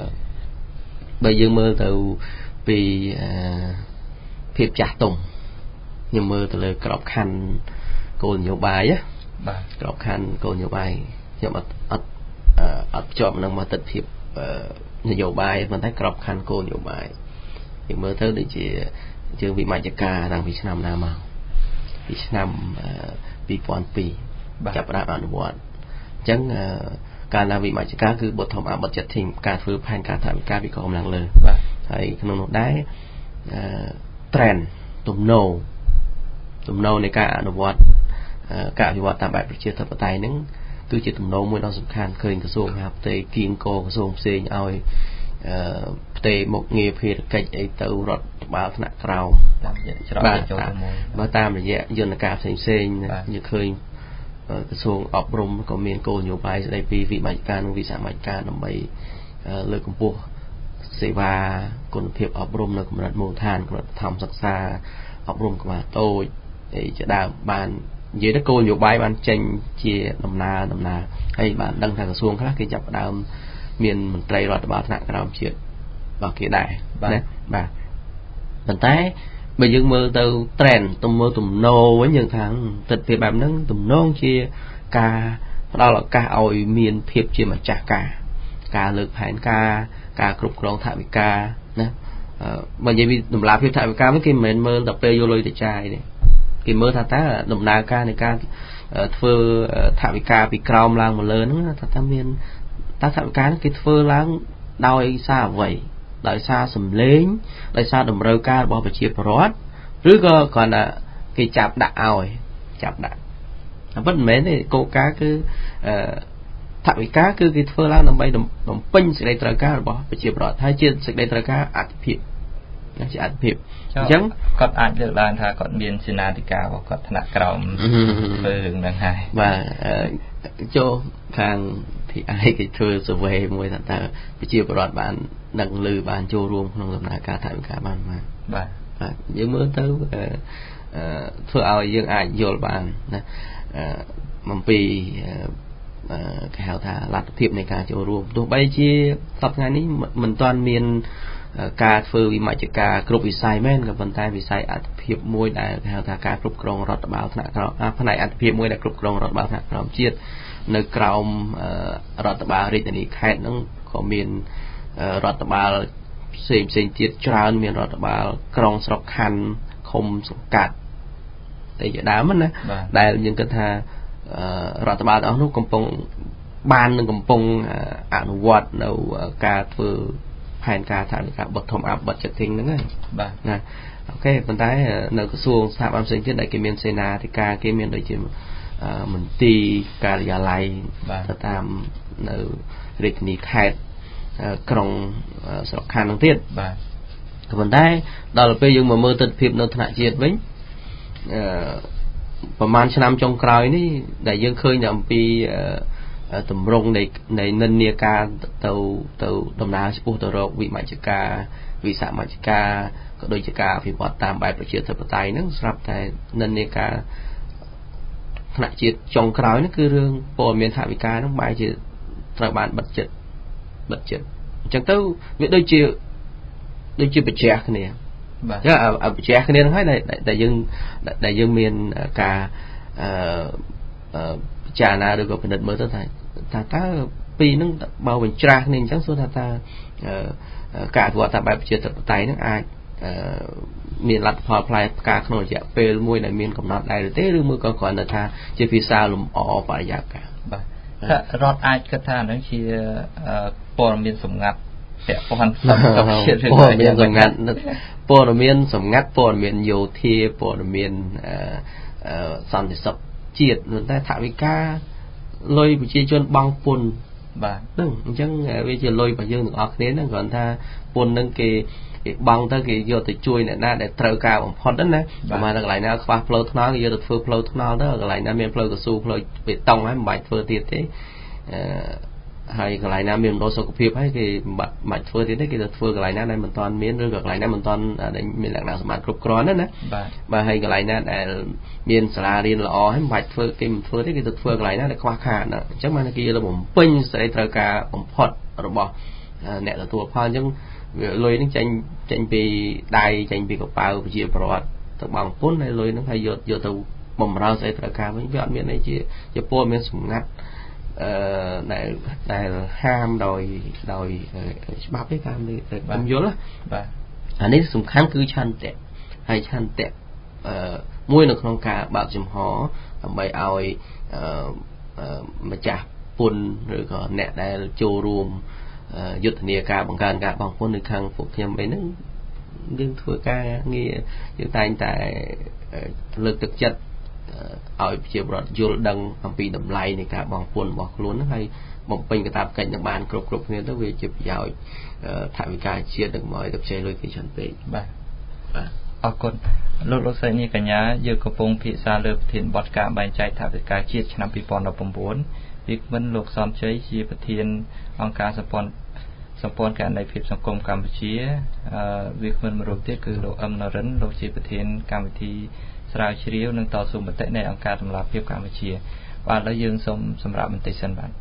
bây giờ mơ từ vì phiệp trả tùng nhưng mơ từ lời cọp khăn cô nhiều bài á cọp khăn cô nhiều bài nhưng mà ấp chọn năng mà tật phiệp nhiều bài vẫn thấy cọp khăn cô nhiều bài nhưng mơ tới để chỉ chưa bị mạnh ca đang bị năm nào mà bị năm bị pon piจับได้อนุวัตจังการนาวิมาจิกาคือบทธรรมบทจัดทิ้งการฟื้นแผนการทำการวิเคราะห์กำลังเลยไอ้ขนมได้เทรนตุ่มโนตุ่มโนในการอนุวัตการวิวัฒน์ตามแบบประชาธิปไตยนั้นคือจุดตุ่มโนมวยเราสำคัญเคยกระทรวงครับแต่กินโกกระทรวงเสียงเอาแต่หมกเงียบเพียรกิจไอ้ตัวรถบาลธนาคารบ้านมาตามระยะยนต์การเสียงเสียงยังเคยกระทรวงอบรมก็มีโกนโยบายในปีวิมาการวิสามัญการนำไปเลือกกลุ่มเสวาคนเพียบอบรมในกลุ่มรัฐมูลทานกลุ่มทำศึกษาอบรมกับมาโตจะได้บานเยอะโกนโยบายบานเจนเชียนำนาดำนาให้บานดังทางกระทรวงkhácคือจับดาวมีนมันไตรรัฐบาลธนาคารเชียบอกกี่ได้นะบ่าแต่แต่bây giờ mơ từ trend tụm mơ tụm nô với những thằng thực thì bạn nâng tụm nô chia ca đó là ca ỏi miền phiệp chia mà chả ca ca lực phản ca ca cục rong thải ca nè bây giờ vì tụm làm phiệp thải ca với cái mình mơ tập tê vô lôi để trai này cái mơ thằng ta tụm na ca này ca phơ thải ca bị còng lang một lớn thằng ta miền ta thải ca cái phơ lang đau xa vậy đại sa sầm lớn đại sa đầm râu ca bỏ về chia rót rứa cơ còn là cái chạp đạ ỏi chạp đạ bất mến thì cô cá cứ thạo cái cá cứ cái phơi lá nằm bay đầm đầm pin sự đây trời cá bỏ về chia rót hai chia sự đây trời cá ăn phiệp nó chỉ ăn phiệp chẳng còn ăn được là thà còn miền Sinatica hoặc còn thằng còng phơi đường đằng hai và cho hàng thì ai cái thưa rồi về mùi thằng ta về chia rót bạn đằng lư bàn châu ruộng không làm nào cả thải cả bàn mà bà những mới tới thưa ao dương ai vô bàn mầm pì cái hào thả lạt thiệp này cả châu ruộng tụi bay chia tập ngày ní mình toàn miền cà phê vì mãi chỉ cà group vì sai menกับvận tải vì sai ăn thiệp môi đại cái hào thả cà group gồm rót bảo thằng nào à phần này ăn thiệp môi đại group gồm rót bảo thằng nào chia nơi gồm rót bảo riêng này khai nó có miềnรัฐบาลสิ่งสิ่งจิตจรามีรัฐบาลกรองสกคันคมสกัดแต่จะด่ามันนะแต่ยังกันท่ารัฐบาลเอาทุกกำปงบ้านหนึ่งกำปงอนุวัตเอาการฝืนแผนการทางการบทธรรมอับบัตรจัดทิ้งนั่นไงนะโอเคปัจจัยในกระทรวงสถาบันสิ่งที่ได้เกี่ยวกับเซนาธิการเกี่ยวกับโดยเฉพาะมันตีการยาไลตามในเรื่องนี้แค่กรงสกคันทั้งที่ก็มันได้ดาวไปยังมาเมื่อตัดพิบในธนาเจียดวิ่งประมาณชั่วโมงจงกลายนี่ได้ยังเคยนำปีตุ่มรงในในนันเนียกาเตาเตาดำนาสปูตโรวิมาจิกาวิสามาจิกาก็โดยจิกาพิวัตตามใบประเชียร์ปไตยนั่งสำหรับแต่นันเนียกาธนาเจียดจงกลายนั่นคือเรื่องปอเมียนถาวิกาต้องใบจะตระบานบัดจิตบัดจิตจังเต้าวิโดยจีโดยจีบัดแจกเนี่ยก็เอาเอาบัดแจกเนี่ยทั้งให้ได้ได้ยังได้ยังเมียนกาจานาโดยกับผลิตเมื่อตั้งแต่ถ้าถ้าปีนึงเบาเป็นจราเนี่ยจังส่วนถ้าถ้ากาตัวตาใบประเชียร์ไตนั่งอามีรัฐพอพลายกาขนมจะเปรมวยในเมียนกำนัดได้หรือเต้หรือมือก่อนก่อนแต่ถ้าเจฟิซาลุมอ๋อปายาการอดไอ้กระทานั่นคือปอร์มีนสมงัดแต่ปอนสมปอร์มีนสมงัดปอร์มีนสมงัดปอร์มีนโยธีปอร์มีนសន្តិសុខជាតិនោះតែថវិកាលុយប្រជាជនបង់ពន្ធបាទហ្នឹងអញ្ចឹងវាជាលុយរបស់យើងទាំងអស់គ្នាហ្នឹងគ្រាន់ថាពន្ធហ្នឹងគេគេបង់ទៅគេយកទៅជួយអ្នកណាដែលត្រូវការបំផុតហ្នឹងណាប្រហែលកន្លែងណាខ្វះផ្លូវថ្នល់គេយកទៅធ្វើផ្លូវថ្នល់ទៅកន្លែងណាមានផ្លូវកស៊ូផ្លូវបេតុងហើយមិនបាច់ធ្វើទៀតទេអឺហើយកន្លែងណាមានមណ្ឌលសុខភាពហើយគេមិនបាច់ធ្វើទៀតទេគេទៅធ្វើកន្លែងណាដែលមិនទាន់មានឬក៏កន្លែងណាមិនទាន់មានលក្ខណៈសម្បត្តិគ្រប់គ្រាន់ណាណាបាទបាទហើយកន្លែងណាដែលមានសាលារៀនល្អហើយមិនបាច់ធ្វើគេមិនធ្វើទេគេទៅធ្វើកន្លែងណាដែលខ្វះខាតណាអញ្ចឹងបានគេយកទៅបំពេញសេរីត្រូវការបំផុតរបស់អ្នកទទួលផលអញ្ចឹងលុយនឹងចេញចេញពីដៃចេញពីកប៉ៅប្រជាពលរដ្ឋទៅបង់ពន្ធហើយលុយនឹងហើយយកយកទៅបំរើសេរីត្រូវការវិញវាអត់មានអីជាជាពលមានសម្ងាត់អឺដែលដែលហាមដោយដោយច្បាប់ទេតាមនេះខ្ញុំយល់បាទអានេះសំខាន់គឺឆន្ទៈហើយឆន្ទៈអឺមួយនៅក្នុងការបើកចំហដើម្បីឲ្យអឺម្ចាស់ពន្ធឬក៏អ្នកដែលចូលរួមយុទ្ធនាការបង្កើនការបង់ពន្ធនៅខាងពួកខ្ញុំអីហ្នឹងយើងធ្វើការងារយើងតែងតែលើកទឹកចិត្តឲ្យប្រជាពលរដ្ឋយល់ដឹងអំពីតម្លៃនៃការបង់ពន្ធរបស់ខ្លួនហ្នឹងហើយបំពេញកាតព្វកិច្ចនឹងបានគ្រប់គ្រប់គ្នាទៅវាជាប្រយោជន៍ថវិកាជាតិនឹងមកឲ្យទៅខ្ចីលុយគេច្រើនពេកបាទបាទអរគុណលោកលោកស្រីនាងកញ្ញាយើងកំពុងពិភាក្សាលើប្រធានបទការបែងចែកថវិកាជាតិឆ្នាំពីរពាន់ដប់ប្រាំបួនវិក្កាមិនលោកសំជ័យជាប្រធានអង្គការសម្ព័ន្ធសម្ព័ន្ធករណីភាពសង្គមកម្ពុជាអឺវិក្កាមិនមួយរូបទៀតគឺលោកអឹមនរិនលោកជាប្រធានកម្មវិធីស្រាវជ្រាវនិងតស៊ូមតិនៃអង្គការតម្លាភាពកម្ពុជាបាទឥឡូវយើងសូមសម្រាប់បន្តិចសិនបាទ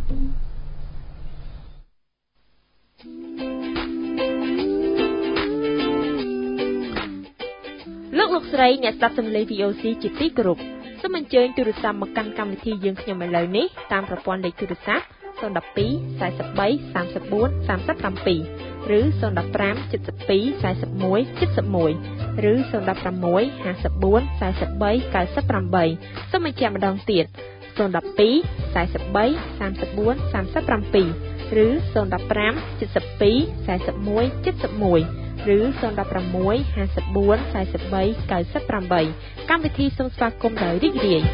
លោកលោកស្រីអ្នកស្ដាប់សំឡេង វី អូ ស៊ី ជាទីគោរពសូមអញ្ជើញទូរស័ព្ទមកកាន់កម្មវិធីយើងខ្ញុំឥឡូវនេះតាមប្រព័ន្ធលេខទូរស័ព្ទศูนย์ หนึ่ง สอง สี่ สี่ สาม สาม สี่ สาม สี่ สาม เจ็ด ឬศูนย์ หนึ่ง ห้า เจ็ด สอง สี่ สี่ หนึ่ง เจ็ด หนึ่งឬศูนย์ หนึ่ง หก ห้า สี่ สี่ สี่ เก้า แปดសូមបញ្ជាក់ម្ដងទៀតศูนย์ หนึ่ง สอง สี่ สี่ สี่ สาม สี่ สาม เจ็ด ឬศูนย์ หนึ่ง ห้า เจ็ด สอง สี่ สี่ หนึ่ง เจ็ด หนึ่งឬศูนย์ หนึ่ง หก ห้า สี่ สี่ ห้า สี่ สี่ เก้า แปดកម្មវិធីសូមស្វាគមន៍ដោយរីករាយ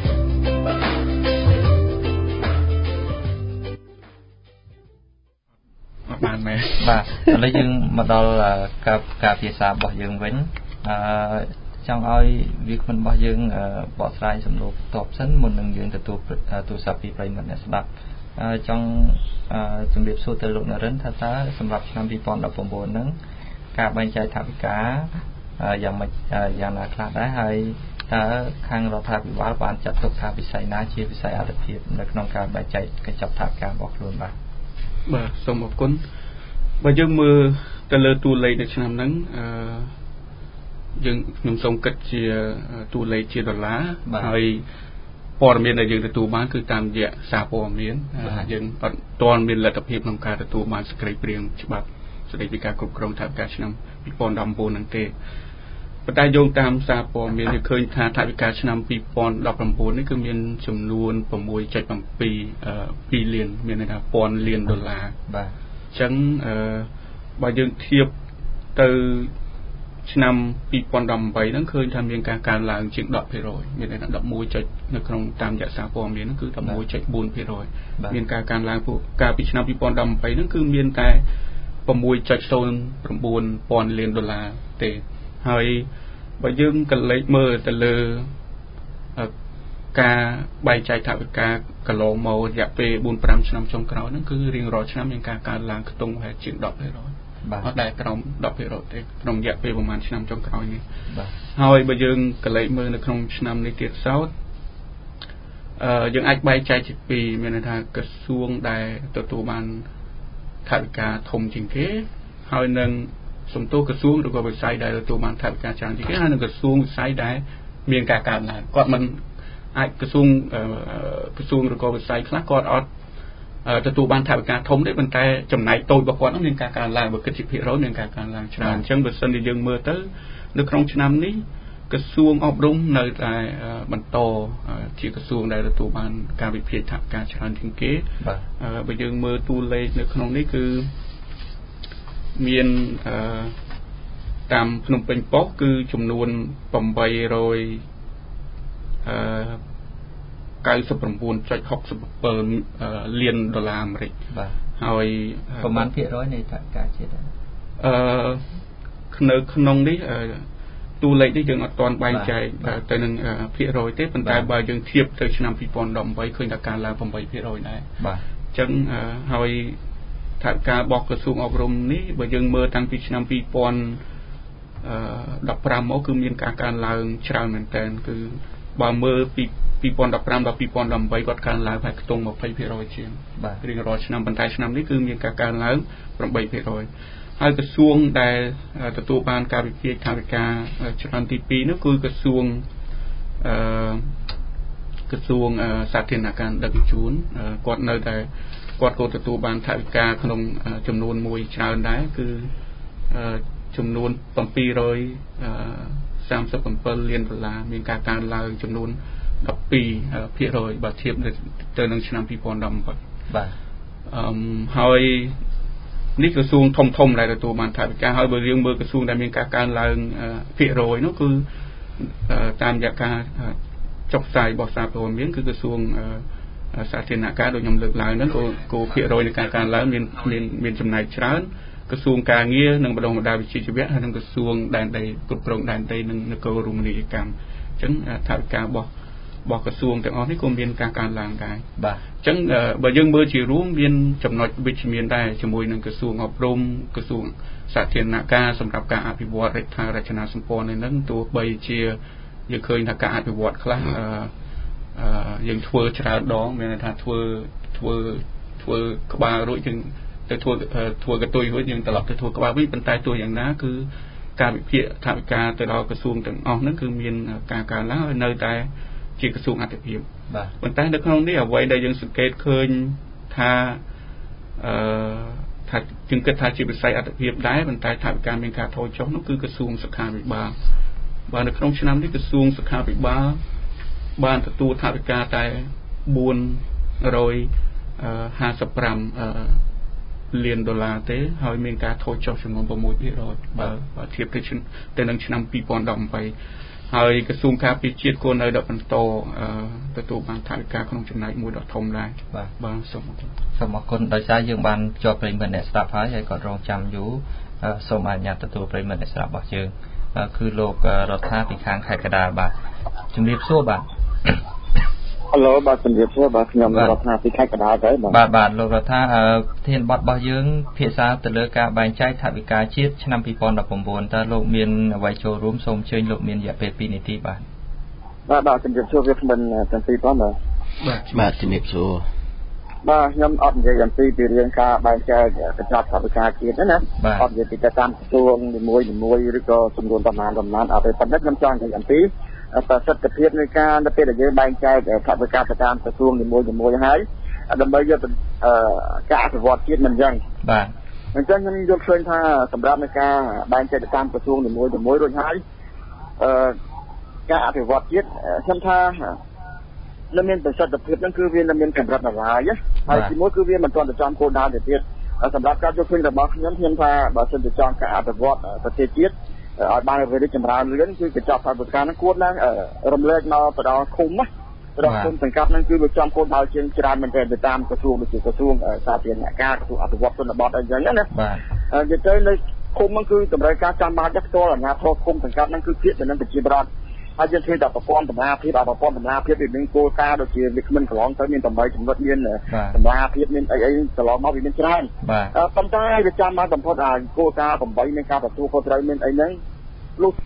បានមែនបាទឥឡូវយើងមកដល់ការការភាសារបស់យើងវិញអឺចង់ឲ្យវាគ្មិនរបស់យើងបកស្រាយសំណួរបន្ទាប់សិនមុននឹងយើងទទួលទូរស័ព្ទពីប្រិយមិត្តអ្នកស្ដាប់ចង់ជំរាបសួរទៅលោកនរិនថាតើសម្រាប់ឆ្នាំពីរពាន់ដប់ប្រាំបួនហ្នឹងការបែងចែកថវិកាយ៉ាងម៉េចយ៉ាងណាខ្លះដែរហើយតើខាងរដ្ឋាភិបាលបានចាត់ទុកថាវិស័យណាជាវិស័យអាទិភាពនៅក្នុងការបែងចែកកញ្ចប់ថវិការបស់ខ្លួនបាទបាទសូមអរគុណបើយើងមើលទៅលើតួលេខនៅឆ្នាំហ្នឹងអឺយើងខ្ញុំសូមគិតជាតួលេខជាដុល្លារហើយព័ត៌មានដែលយើងទទួលបានគឺតាមរយៈសារព័ត៌មានយើងអត់ទាន់មានលទ្ធភាពក្នុងការទទួលបានសេចក្តីព្រាងច្បាប់ស្តីពីការគ្រប់គ្រងថវិកាឆ្នាំពីរពាន់ដប់ប្រាំបួនហ្នឹងទេប៉ុន្តែយោងតាមសារព័ត៌មានយើងឃើញថាថវិកាឆ្នាំពីរពាន់ដប់ប្រាំបួននេះគឺមានចំនួន 6.7 ពីរលានមានន័យថាពាន់លានដុល្លារបាទអញ្ចឹងអឺបើយើងធៀបទៅឆ្នាំពីរពាន់ដប់ប្រាំបីហ្នឹងឃើញថាមានការកើនឡើងជាង ដប់ភាគរយ មានន័យថា ដប់មួយ នៅក្នុងតាមរយៈសារព័ត៌មានហ្នឹងគឺ ដប់មួយ បួនភាគរយ មានការកើនឡើងពួកកាលពីឆ្នាំពីរពាន់ដប់ប្រាំបីហ្នឹងគឺមានតែ 6.09 ពាន់លានដុល្លារទេហើយបើយើងកលេចមើលទៅលើការបែងចែកថវិកាកន្លងមករយៈពេល bốn năm ឆ្នាំចុងក្រោយហ្នឹងគឺរៀងរាល់ឆ្នាំមានការកើនឡើងខ្ទង់ប្រហែលជាង ដប់ភាគរយ អត់ដែលក្រោម ដប់ភាគរយ ទេក្នុងរយៈពេលប្រហែលឆ្នាំចុងក្រោយនេះហើយបើយើងកលេចមើលនៅក្នុងឆ្នាំនេះទៀតសោតអឺយើងអាចបែងចែកជាពីរមានន័យថាក្រសួងដែលទទួលបានថវិកាធំជាងគេហើយនឹងសំទោសក្រសួងឬក៏វិស័យដែលទទួលបានថវិកាច្រើនជាងគេហើយនឹងក្រសួងវិស័យដែលមានការកើនឡើងគាត់មិនអាចក្រសួងក្រសួងឬក៏វិស័យខ្លះគាត់អត់ទទួលបានថវិកាធំទេប៉ុន្តែចំណែកតូចរបស់គាត់នឹងមានការកើនឡើងបើគិតជាភាគរយមានការកើនឡើងច្រើនអញ្ចឹងបើសិនជាយើងមើលទៅនៅក្នុងឆ្នាំនេះក្រសួងអប់រំនៅតែបន្តជាក្រសួងដែលទទួលបានការវិភាគថវិកាច្រើនជាងគេបើយើងមើលតួលេខនៅក្នុងនេះគឺមានអឺតាមភ្នំពេញប៉ុស្តិ៍គឺចំនួន 800 អឺเก้าสิบเก้า จุด หกสิบเจ็ด លានដុល្លារអាមេរិកបាទហើយប្រមាណភាគរយនៃថវិកាជាតិអឺនៅក្នុងនេះតួលេខនេះយើងអត់ទាន់បែងចែកទៅនឹងភាគរយទេប៉ុន្តែបើយើងធៀបទៅឆ្នាំពីរពាន់ដប់ប្រាំឃើញថាការឡើងeight percent ដែរបាទអញ្ចឹងហើយថវិការបស់ក្រសួងអប់រំនេះបើយើងមើលតាំងពីឆ្នាំពីរពាន់ដប់ប្រាំមកគឺមានការកើនឡើងច្រើនមែនទែនគឺបើមើលពីពីរពាន់ដប់ប្រាំដល់ពីរពាន់ដប់ប្រាំគាត់កើនឡើងតែខ្ទង់twenty percent ជាងរៀងរាល់ឆ្នាំប៉ុន្តែឆ្នាំនេះគឺមានការកើនឡើងeight percent ហើយក្រសួងដែលទទួលបានការវិភាគថវិកាឆ្នាំទីtwoនោះគឺក្រសួងអឺក្រសួងសាធារណការដឹកជញ្ជូនគាត់នៅតែគាត់ក៏ទទួលបានថវិកាក្នុងចំនួនមួយច្រើនដែរគឺចំនួនseven hundred thirty-seven លានដុល្លារមានការកើនឡើងចំនួនtwelve percent បើធៀបទៅនឹងឆ្នាំtwo thousand eighteen បាទអឺហើយនេះក្រសួងធំធំដែលទទួលបានថវិកាហើយបើយើងមើលក្រសួងដែលមានការកើនឡើងភាគរយនោះគឺតាមរយៈការចុះផ្សាយរបស់សារព័ត៌មានគឺក្រសួងសាធារណការដូចខ្ញុំលើកឡើងហ្នឹងក៏ក៏ភាគរយនៃការកើនឡើងមានមានមានចំណែកច្រើនក្រសួងការងារនិងបណ្ដុះបណ្ដាលវិជ្ជាជីវៈហើយនិងក្រសួងដែនដីគ្រប់គ្រងដែនដីនិងនគររូបនីយកម្មអញ្ចឹងថវិការបស់របស់ក្រសួងទាំងអស់នេះក៏មានការកើនឡើងដែរបាទអញ្ចឹងបើយើងមើលជារួមមានចំណុចវិជ្ជមានដែរជាមួយនឹងក្រសួងអប់រំក្រសួងសាធារណការសម្រាប់ការអភិវឌ្ឍរដ្ឋារចនាសម្ព័ន្ធនេះនឹងទោះបីជាយើងឃើញថាការអភិវឌ្ឍខ្លះអឺយើងធ្វើច្រើនដងមានន័យថាធ្វើធ្វើធ្វើក្បាលរួចយើងទៅធ្វើធ្វើកតុយរួចយើងត្រឡប់ទៅធ្វើក្បាលវិញប៉ុន្តែទោះយ៉ាងណាគឺការវិភាគថវិកាទៅដល់ក្រសួងទាំងអស់ហ្នឹងគឺមានការកើនឡើងហើយនៅតែជាក្រសួងអធិភាពបាទប៉ុន្តែនៅក្នុងនេះអ្វីដែលយើងសង្កេតឃើញថាអឺថាជាងគិតថាជាវិស័យអធិភាពដែរប៉ុន្តែថវិកាមានការថយចុះនោះគឺក្រសួងសុខាភិបាលបាទនៅក្នុងឆ្នាំនេះក្រសួងសុខាភិបាលបានទទួលថវិកាតែfour hundred fifty-fiveលានដុល្លារទេហើយមានការថយចុះចំនួនsix percent បើបើធៀបទៅទៅនឹងឆ្នាំtwo thousand eighteenហើយក្រសួងការពារជាតិក៏នៅតែបន្តទទួលបានថវិកាក្នុងចំណែកមួយដ៏ធំដែរបាទបាទសូមអរគុណសូមអរគុណដោយសារយើងបានជាប់ប្រិមិត្តអ្នកស្ដាប់ហើយហើយគាត់រងចាំយូរសូមអនុញ្ញាតទទួលប្រិមិត្តអ្នកស្ដាប់របស់យើងគឺលោករដ្ឋាភិបាលខាងខេត្តកណ្ដាលបាទជំរាបសួរបាទហៅឡូបាទជំរាបសួរបាទខ្ញុំរដ្ឋាភិបាលខេត្តកណ្ដាលទៅបាទបាទលោករដ្ឋាធានបទរបស់យើងភាសាទៅលើការបែងចែកថវិកាជាតិឆ្នាំtwo thousand nineteenតើលោកមានអ្វីចូលរួមសូមអញ្ជើញលោកមានរយៈពេលtwoនាទីបាទបាទបាទជំរាបសួរវាគ្មិនទាំងពីរផងបាទបាទជំរាបសួរបាទខ្ញុំអត់និយាយអំពីពីរឿងការបែងចែកកញ្ចប់ថវិកាជាតិណាអត់និយាយពីតាមក្រសួងនីមួយនីមួយឬក៏ចំនួនប្រមាណប្រមាណអត់ទេប៉ុន្តែខ្ញុំចង់និយាយអំពីប្រសិទ្ធភាពនៃការនៅពេលដែលយើងបែងចែកថវិកាទៅតាមក្រសួងនីមួយនីមួយហើយដើម្បីយកការអភិវឌ្ឍជាតិមិនអញ្ចឹងបាទអញ្ចឹងខ្ញុំយល់ឃើញថាសម្រាប់នៃការបែងចែកទៅតាមក្រសួងនីមួយនីមួយរួចហើយអឺការអភិវឌ្ឍជាតិខ្ញុំថានៅមានប្រសិទ្ធភាពហ្នឹងគឺវានៅមានកម្រិតអារាយហើយទីមួយគឺវាមិនទាន់ទៅចំគោលដៅទៅទៀតសម្រាប់ការយល់ឃើញរបស់ខ្ញុំខ្ញុំថាបើសិនជាចង់ការអភិវឌ្ឍប្រទេសជាតិឲ្យបានរីកចម្រើនលឿនគឺកញ្ចប់ថវិកាហ្នឹងគួរណារំលែកមកទៅដល់ឃុំណាទៅដល់ឃុំសង្កាត់ហ្នឹងគឺវាចំគោលដៅជាងច្រើនមែនទែនទៅតាមក្រសួងដូចជាក្រសួងសាធារណការក្រសួងអភិវឌ្ឍជនបទអីចឹងណាបាទនិយាយទៅនៅឃុំហ្នឹងគឺតម្រូវការចាំបាច់ផ្ទាល់អាជ្ញាធរឃុំសង្កាត់ហ្នឹងគឺភាគទៅនឹងប្រជាប្រដ្ឋហើយយើងឃើញតែប្រព័ន្ធតម្លាភាពអាប្រព័ន្ធតម្លាភាពវាមានគោលការណ៍ដូចជាវាគ្មិនកន្លងទៅមានeightចំណុចមានតម្លាភាពមានអីអីកន្លងមកវាមានច្រើនប៉ុន្តែវាចាំបាច់បំផុតអាគោលការណ៍eightនៃការទទួលខុសត្រូវមានអីហ្នឹងលុះ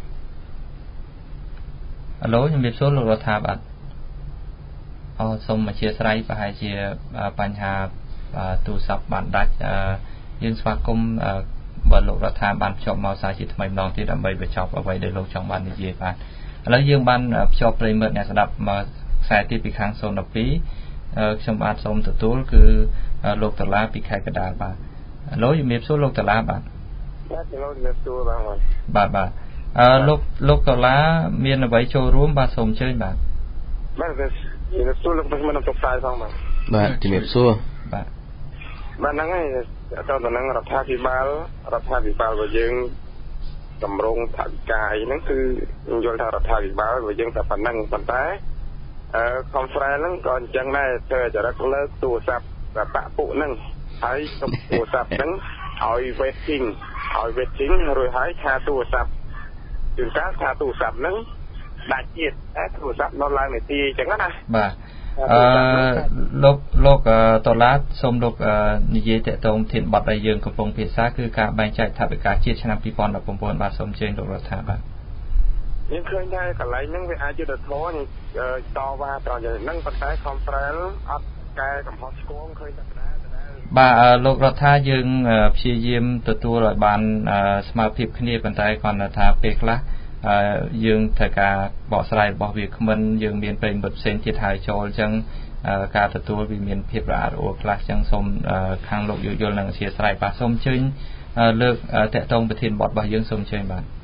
ហៅឡូជំរាបសួរលោករដ្ឋាភិបាលអូសូមអធិស្ឋានប្រហែលជាបញ្ហាទូរស័ព្ទបានដាច់យើងស្វាគមន៍បើលោករដ្ឋាភិបាលបានភ្ជាប់មកសារជាថ្មីម្ដងទៀតដើម្បីបញ្ចប់អ្វីដែលលោកចង់បាននិយាយបាទឥឡូវយើងបានភ្ជាប់ប្រិមិត្តអ្នកស្ដាប់មកខ្សែទៀតពីខាងzone twelveខ្ញុំបាទសូមទទួលគឺលោកតាឡាពីខេត្តកណ្ដាលបាទឥឡូវជំរាបសួរលោកតាឡាបាទបាទជំរាបសួរបាទបាទបាទអឺលោកលោកតាឡាមានអ្វីចូលរួមបាទសូមអញ្ជើញបាទបាទជំរាបសួរលោកមិនមិនទៅផ្សាយផងបាទបាទជំរាបសួរបាទបាទហ្នឹងហើយតើតើនឹងរដ្ឋាភិបាលរដ្ឋាភិបាលរបស់យើងតម្រង់ថវិកាអីហ្នឹងគឺខ្ញុំយល់ថារដ្ឋាភិបាលរបស់យើងតែប៉ុណ្ណឹងប៉ុន្តែខំស្រែហ្នឹងក៏អញ្ចឹងដែរធ្វើចរិតលើកទូរស័ព្ទបាក់ពុហ្នឹងហើយទុកទូរស័ព្ទហ្នឹងឲ្យ waiting ឲ្យ waiting រួចហើយថាទូរស័ព្ទជួនកាលថាទូរស័ព្ទហ្នឹងដាច់ទៀតតែទូរស័ព្ទនៅឡើងនាទីអញ្ចឹងណាបាទអឺលោកលោកតឡាតសូមលោកនិយាយតកតងធានបတ်ដែលយើងកំពុងពិភាក្សាគឺការបែងចែកថវិកាជាតិឆ្នាំពីរពាន់ដប់ប្រាំបាទសូមអញ្ជើញលោករដ្ឋាភិបាលយើងឃើញថាកន្លែងហ្នឹងវាអាចយុទ្ធធម៌តវ៉ាត្រង់ហ្នឹងប៉ុន្តែខំប្រែលអត់កែកំហុសឆ្គងឃើញតែដែរបាទលោករដ្ឋាយើងព្យាយាមទទួលឲ្យបានស្មើភាពគ្នាប៉ុន្តែគ្រាន់តែថាពេលខ្លះយើងត្រូវការបកស្រាយរបស់វាគ្មិនយើងមានប្រិយមិត្តផ្សេងទៀតហើយចូលអញ្ចឹងការទទួលវាមានភាពរអាក់រអួលខ្លះអញ្ចឹងសូមខាងលោកយោយល់នឹងអធិស្ឋានបាទសូមអញ្ជើញលើកតកតងប្រធានបទរបស់យើងសូមអញ្ជើញបាទ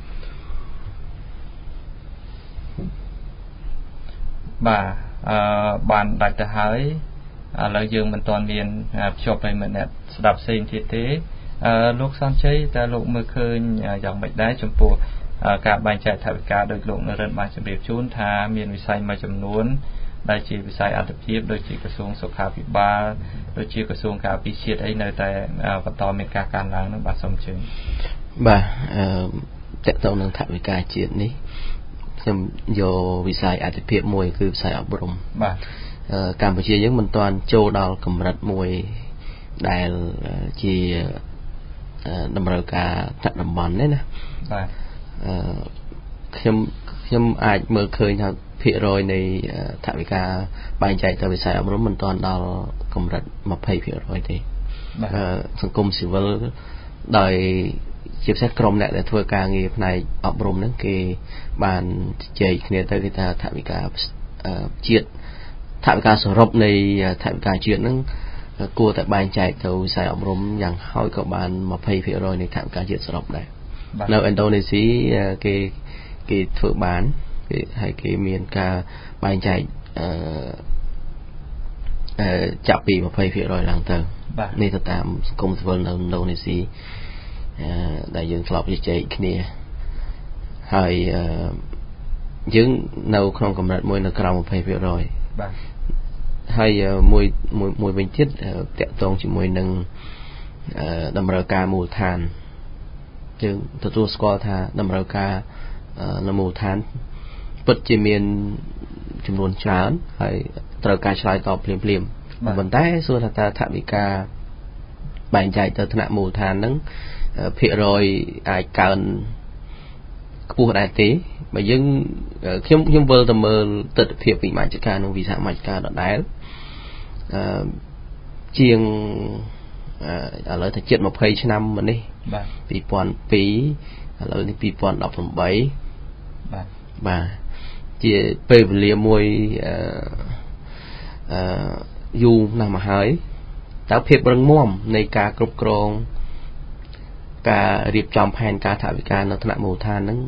បាទអឺបានដាច់ទៅហើយឥឡូវយើងមិនទាន់មានភ្ជាប់ឲ្យម្នាក់ស្ដាប់ផ្សេងទៀតទេអឺលោកសនជ័យតើលោកមើលឃើញយ៉ាងម៉េចដែរចំពោះការបែងចែកថវិកាដោយលោកនរិនបានជម្រាបជូនថាមានវិស័យមួយចំនួនដែលជាវិស័យអន្តរជាតិដូចជាក្រសួងសុខាភិបាលដូចជាក្រសួងការពារជាតិអីនៅតែបន្តមានការកើនឡើងនោះបាទសូមអញ្ជើញបាទអឺតកតងនឹងថវិកាជាតិនេះខ្ញុំយកវិស័យអតិភិបមួយគឺវិស័យអប់រំបាទកម្ពុជាយើងមិនទាន់ចូលដល់កម្រិតមួយដែលជាតម្រូវការថ្នាក់តំបន់ទេណាបាទអឺខ្ញុំខ្ញុំអាចមើលឃើញថាភាគរយនៃថវិកាបែងចែកទៅវិស័យអប់រំមិនទាន់ដល់កម្រិតยี่สิบភាគរយទេសង្គមស៊ីវិលដោយជាពិសេសក្រុមអ្នកដែលធ្វើការងារផ្នែកអប់រំហ្នឹងគេបានជជែកគ្នាទៅគេថាថវិកាជាតិថវិកាសរុបនៃថវិកាជាតិហ្នឹងគួរតែបែងចែកទៅវិស័យអប់រំយ៉ាងហោចក៏បានยี่สิบភាគរយនៃថវិកាជាតិសរុបដែរនៅឥណ្ឌូនេស៊ីគេគេធ្វើបានគេហើយគេមានការបែងចែកអឺអឺចាប់ពីยี่สิบភាគរយឡើងទៅនេះទៅតាមសង្គមស៊ីវិលនៅឥណ្ឌូនេស៊ីអឺដែលយើងធ្លាប់ជជែកគ្នាហើយអឺយើងនៅក្នុងកម្រិតមួយនៅក្រោមยี่สิบភាគរយបាទហើយមួយមួយមួយវិញទៀតតកតងជាមួយនឹងអឺតម្រូវការមូលដ្ឋានយើងទទួលស្គាល់ថាតម្រូវការនៅមូលដ្ឋានពិតជាមានចំនួនច្រើនហើយត្រូវការឆ្លើយតបភ្លាមភ្លាមប៉ុន្តែសួរថាតើថវិកាបែងចែកទៅថ្នាក់មូលដ្ឋានហ្នឹងភាគរយអាចកើនខ្ពស់ដែរទេបើយើងខ្ញុំខ្ញុំវិលទៅមើលទស្សនវិជ្ជាពីមជ្ឈការនិងវិសាមជ្ឈការដដែលអឺជាងឥឡូវទៅជិតยี่สิบឆ្នាំមកនេះបាទពីរពាន់ពីរឥឡូវនេះពីរពាន់ដប់ប្រាំបីបាទបាទជាពេលវេលាមួយអឺអឺយូរណាស់មកហើយតើភាពរឹងមាំនៃការគ្រប់គ្រងការរៀបចំផែនការថវិកានៅថ្នាក់មូលដ្ឋានហ្នឹង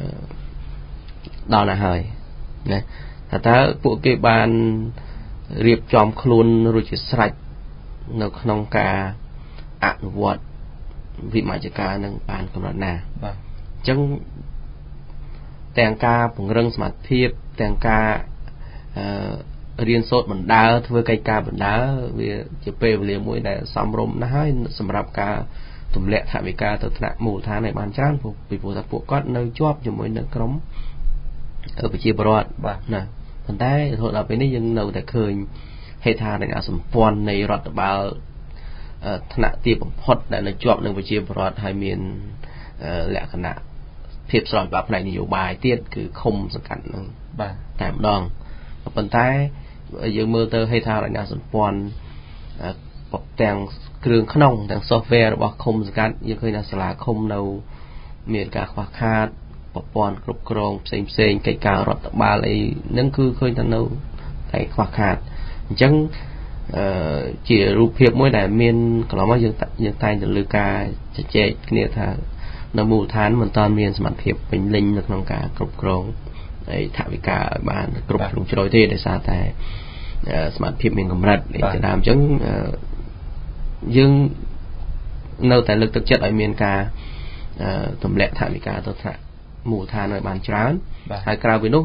ដល់ណាស់ហើយណាថាតើពួកគេបានរៀបចំខ្លួនរួចជាស្រេចនៅក្នុងការអនុវត្តវិមជ្ឈការនឹងបានកម្រិតណាបាទអញ្ចឹងទាំងការពង្រឹងសមត្ថភាពទាំងការអឺរៀនសូត្របណ្ដើរធ្វើកិច្ចការបណ្ដើរវាជាពេលវេលាមួយដែលសមរម្យណាស់ហើយសម្រាប់ការទម្លាក់ថវិកាទៅថ្នាក់មូលដ្ឋានឲ្យបានច្រើនពីព្រោះថាពួកគាត់នៅជាប់ជាមួយនឹងក្រុមប្រជាពលរដ្ឋបាទណាប៉ុន្តែរហូតដល់ពេលនេះយើងនៅតែឃើញហេដ្ឋារចនាសម្ព័ន្ធនៃរដ្ឋបាលថ្នាក់ទាបបំផុតដែលនៅជាប់នឹងប្រជាពលរដ្ឋហើយមានលក្ខណៈភាពស្រោចបាប់ផ្នែកនយោបាយទៀតគឺឃុំសង្កាត់នឹងបាទតែម្ដងប៉ុន្តែយើងមើលទៅហេដ្ឋារចនាសម្ព័ន្ធទាំងគ្រឿងក្នុងទាំង software របស់ឃុំសង្កាត់យើងឃើញថាសាលាឃុំនៅមានការខ្វះខាតប្រព័ន្ធគ្រប់គ្រងផ្សេងផ្សេងកិច្ចការរដ្ឋបាលអីហ្នឹងគឺឃើញថានៅតែខ្វះខាតអញ្ចឹងអឺជារូបភាពមួយដែលមានកន្លងមកយើងយើងតែងតែលើការជជែកគ្នាថានៅមូលដ្ឋានមិនតាន់មានសមត្ថភាពពេញលេញនៅក្នុងការគ្រប់គ្រងហើយថវិកាឲ្យបានគ្រប់ជ្រុងជ្រោយទេដោយសារតែសមត្ថភាពមានកម្រិតជាដើមអញ្ចឹងយើងនៅតែលើកទឹកចិត្តឲ្យមានការទម្លាក់ថវិកាទៅថ្នាក់មូលដ្ឋានឲ្យបានច្រើនហើយក្រៅពីនោះ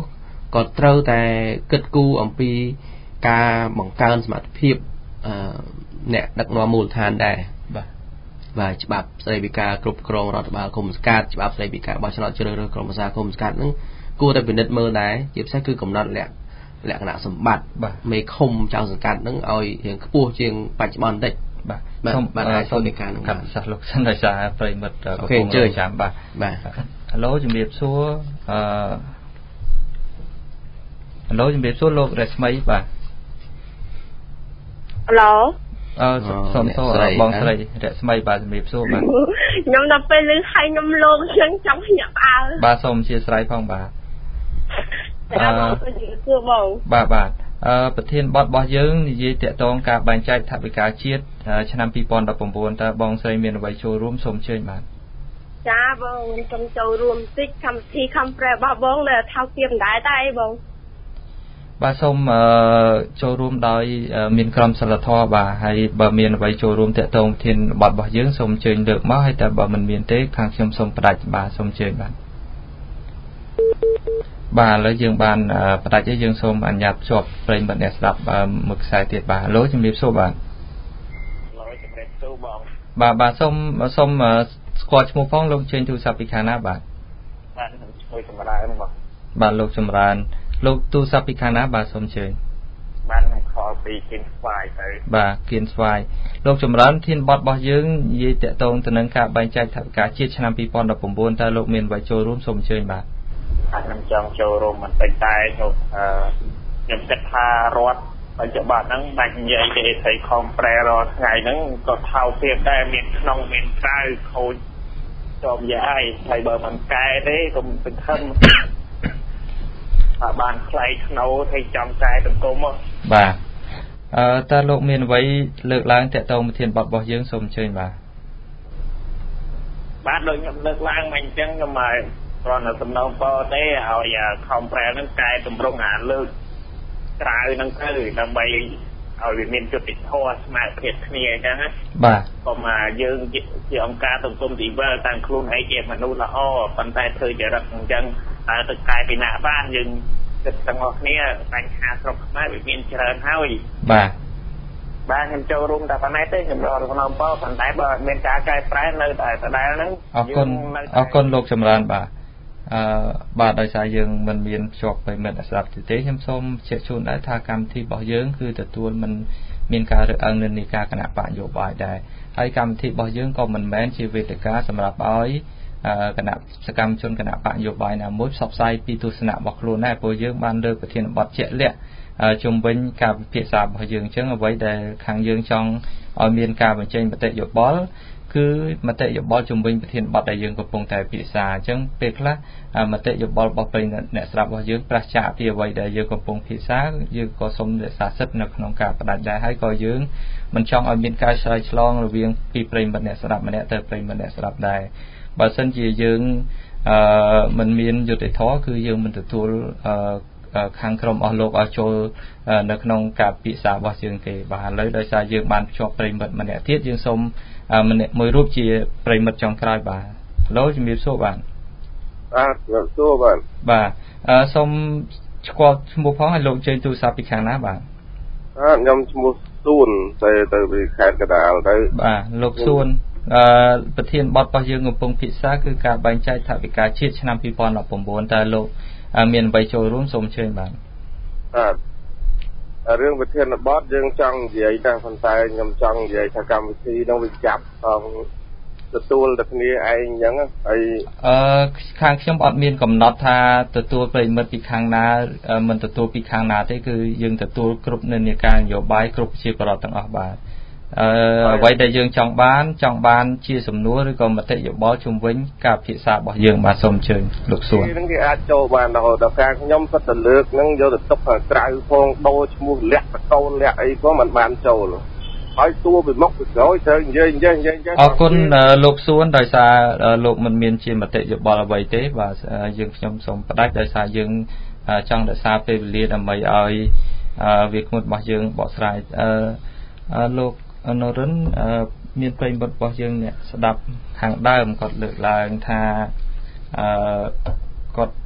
គាត់ត្រូវតែគិតគូរអំពីការបង្កើនសមត្ថភាពអឺអ្នកដឹកនាំមូលដ្ឋានដែរបាទបាទច្បាប់ស្តីពីការគ្រប់គ្រងរដ្ឋបាលឃុំសង្កាត់ច្បាប់ស្តីពីការបោះឆ្នោតជ្រើសរើសក្រុមប្រឹក្សាឃុំសង្កាត់ហ្នឹងគួរតែពិនិត្យមើលដែរជាពិសេសគឺកំណត់លក្ខលក្ខណៈសម្បត្តិមេឃុំចៅសង្កាត់ហ្នឹងឲ្យរៀងខ្ពស់ជាងបច្ចុប្បន្នបន្តិចបាទសូមបាទអាចធ្វើការនឹងកាត់សាសលោកសិនដោយសារប្រិមិត្តកំពុងរងចាំបាទបាទហៅឡូជំរាបសួរអឺហៅឡូជំរាបសួរលោករស្មីបាទហៅឡូអឺសូមសួរបងស្រីរស្មីបាទជំរាបសួរបាទខ្ញុំដល់ពេលលឺឲ្យខ្ញុំលោកខ្ញុំចង់ញាក់ផ្អើលបាទសូមអធិស្ឋានផងបាទអឺសួរបងបាទបាទអឺប្រធានបទរបស់យើងនិយាយតាក់ទងការបែងចែកថវិកាជាតិឆ្នាំពីរពាន់ដប់ប្រាំបួនតើបងស្រីមានអ្វីចូលរួមសូមអញ្ជើញបាទចាបងខ្ញុំចូលរួមតិចកម្មវិធីខំប្រែរបស់បងនៅថៅទៀមដែរតែអីបងបាទសូមអឺចូលរួមដោយមានក្រុមសិលធម៌បាទហើយបើមានអ្វីចូលរួមតាក់ទងប្រធានបទរបស់យើងសូមអញ្ជើញលើកមកហើយតែបើមិនមានទេខាងខ្ញុំសូមផ្ដាច់បាទសូមអញ្ជើញបាទបាទឥឡូវយើងបានផ្ដាច់ហើយយើងសូមអនុញ្ញាតភ្ជាប់ប្រិយមិត្តអ្នកស្ដាប់មួយខ្សែទៀតបាទឡូជំរាបសួរបាទឡូជំរាបសួរបងបាទបាទសូមសូមស្គាល់ឈ្មោះផងលោកជើញទូរស័ព្ទពីខាងណាបាទបាទខ្ញុំឈ្មោះចម្រើនបងបាទលោកចម្រើនលោកទូរស័ព្ទពីខាងណាបាទសូមជើញបាទខ្ញុំខលពីគៀនស្វាយទៅបាទគៀនស្វាយលោកចម្រើនធានបទរបស់យើងនិយាយតាក់ទងទៅនឹងការបែងចែកថវិកាជាតិឆ្នាំពីរពាន់ដប់ប្រាំបួនតើលោកមានអ្វីចូលរួមសូមអញ្ជើញបាទខ្ញុំចង់ចូលរួមបន្តិចតែខ្ញុំអឺខ្ញុំគិតថារដ្ឋបច្ចុប្បន្នហ្នឹងបាច់និយាយទេស្អីខំប្រែរាល់ថ្ងៃហ្នឹងក៏ថោកទៀតដែរមានក្នុងមានក្រៅខូចចំយាយហើយបើមិនកែទេខ្ញុំសង្ឃឹមថាបានខ្លាយធ្នូឲ្យចង់កែសង្គមមកបាទអឺតើលោកមានអ្វីលើកឡើងតាក់ទងប្រធានបទរបស់យើងសូមអញ្ជើញបាទបាទដូចខ្ញុំលើកឡើងមកអញ្ចឹងខ្ញុំមកគ្រាន់តែសំណូមពរទេឲ្យខំប្រែហ្នឹងកែតម្រង់អាលើកក្រៅហ្នឹងទៅដើម្បីឲ្យវាមានយុត្តិធម៌ស្មើភាពគ្នាអញ្ចឹងណាបាទកុំថាយើងជាអង្គការសង្គមស៊ីវិលតាមខ្លួនឯងជាមនុស្សល្អប៉ុន្តែធ្វើចរិតអញ្ចឹងតើទៅកែពីណាបានយើងគិតទាំងអស់គ្នាបញ្ហាស្រុកខ្មែរវាមានច្រើនហើយបាទបាទខ្ញុំចូលរួមតែប៉ុណ្ណេះទេខ្ញុំរកសំណូមពរប៉ុន្តែបើមានការកែប្រែនៅតែដដែលហ្នឹងអរគុណអរគុណលោកចម្រើនបាទអឺបាទដោយសារយើងមិនមានភ្ជាប់ប្រិមិត្តស្ដាប់ទេខ្ញុំសូមជម្រាបជូនដែរថាកម្មវិធីរបស់យើងគឺទទួលមិនមានការរើសអើងនិន្នាការគណៈបកនយោបាយដែរហើយកម្មវិធីរបស់យើងក៏មិនមែនជាវេទិកាសម្រាប់ឲ្យគណៈសកម្មជនគណៈបកនយោបាយណាមួយផ្សព្វផ្សាយពីទស្សនៈរបស់ខ្លួនដែរព្រោះយើងបានលើកប្រធានបទជាក់លាក់ជំវិញការពិភាក្សារបស់យើងអញ្ចឹងអ្វីដែលខាងយើងចង់ឲ្យមានការបញ្ចេញមតិយោបល់គឺមតិយោបល់ជំវិញប្រធានបទដែលយើងកំពុងតែពិភាក្សាអញ្ចឹងពេលខ្លះមតិយោបល់របស់ប្រិយអ្នកស្ដាប់របស់យើងប្រឆាំងពីអ្វីដែលយើងកំពុងពិភាក្សាយើងក៏សូមរក្សាសិទ្ធិនៅក្នុងការផ្ដាច់ដែរហើយក៏យើងមិនចង់ឲ្យមានការឆ្លើយឆ្លងរវាងពីប្រិយមិត្តអ្នកស្ដាប់ម្នាក់ទៅប្រិយមិត្តអ្នកស្ដាប់ដែរបើសិនជាយើងអឺមិនមានយុត្តិធម៌គឺយើងមិនទទួលអឺខាងក្រុមអស់លោកឲ្យចូលនៅក្នុងការពិភាក្សារបស់យើងទេបាទឥឡូវដោយសារយើងបានភ្ជាប់ប្រិយមិត្តម្នាក់ទៀតយើងសូមម្នាក់មួយរូបជាប្រិយមិត្តចុងក្រោយបាទឡូជំរាបសួរបាទបាទជំរាបសួរបាទបាទអឺសូមស្គាល់ឈ្មោះផងឲ្យលោកជើញទូរស័ព្ទពីខាងណាបាទអឺខ្ញុំឈ្មោះសួនទៅទៅពីខេត្តកណ្ដាលទៅបាទលោកសួនអឺប្រធានបទរបស់យើងកំពុងពិភាក្សាគឺការបែងចែកថវិកាជាតិឆ្នាំពីរពាន់ដប់ប្រាំបួនតើលោកមានអ្វីចូលរួមសូមអញ្ជើញបាទបាទរឿងប្រធានបទយើងចង់និយាយតែប៉ុន្តែខ្ញុំចង់និយាយថាកម្មវិធីនោះវាចាប់ផងទទួលតែគ្នាឯងអញ្ចឹងហើយអឺខាងខ្ញុំអត់មានកំណត់ថាទទួលប្រិមិត្តពីខាងណាមិនទទួលពីខាងណាទេគឺយើងទទួលគ្រប់និន្នាការនយោបាយគ្រប់ជាប្រដ្ឋទាំងអស់បាទអឺអ្វីដែលយើងចង់បានចង់បានជាសំណួរឬក៏មតិយោបល់ជុំវិញការពិភាក្សារបស់យើងបាទសូមអញ្ជើញលោកសួនហ្នឹងគេអាចចូលបានរហូតដល់ការខ្ញុំសិតទៅលើកហ្នឹងយកទៅទុកខាងក្រៅផងដូរឈ្មោះលក្ខតកូនលក្ខអីក៏មិនបានចូលហើយតួពីមុខពីក្រោយត្រូវនិយាយនិយាយនិយាយអរគុណលោកសួនដោយសារលោកមិនមានជាមតិយោបល់អ្វីទេបាទយើងខ្ញុំសូមផ្ដាច់ដោយសារយើងចង់រក្សាពេលវេលាដើម្បីឲ្យវាគ្មិនរបស់យើងបកស្រាយអឺលោកនរិនមានប្រិយមិត្តរបស់យើងអ្នកស្ដាប់ខាងដើមគាត់លើកឡើងថាអឺគាត់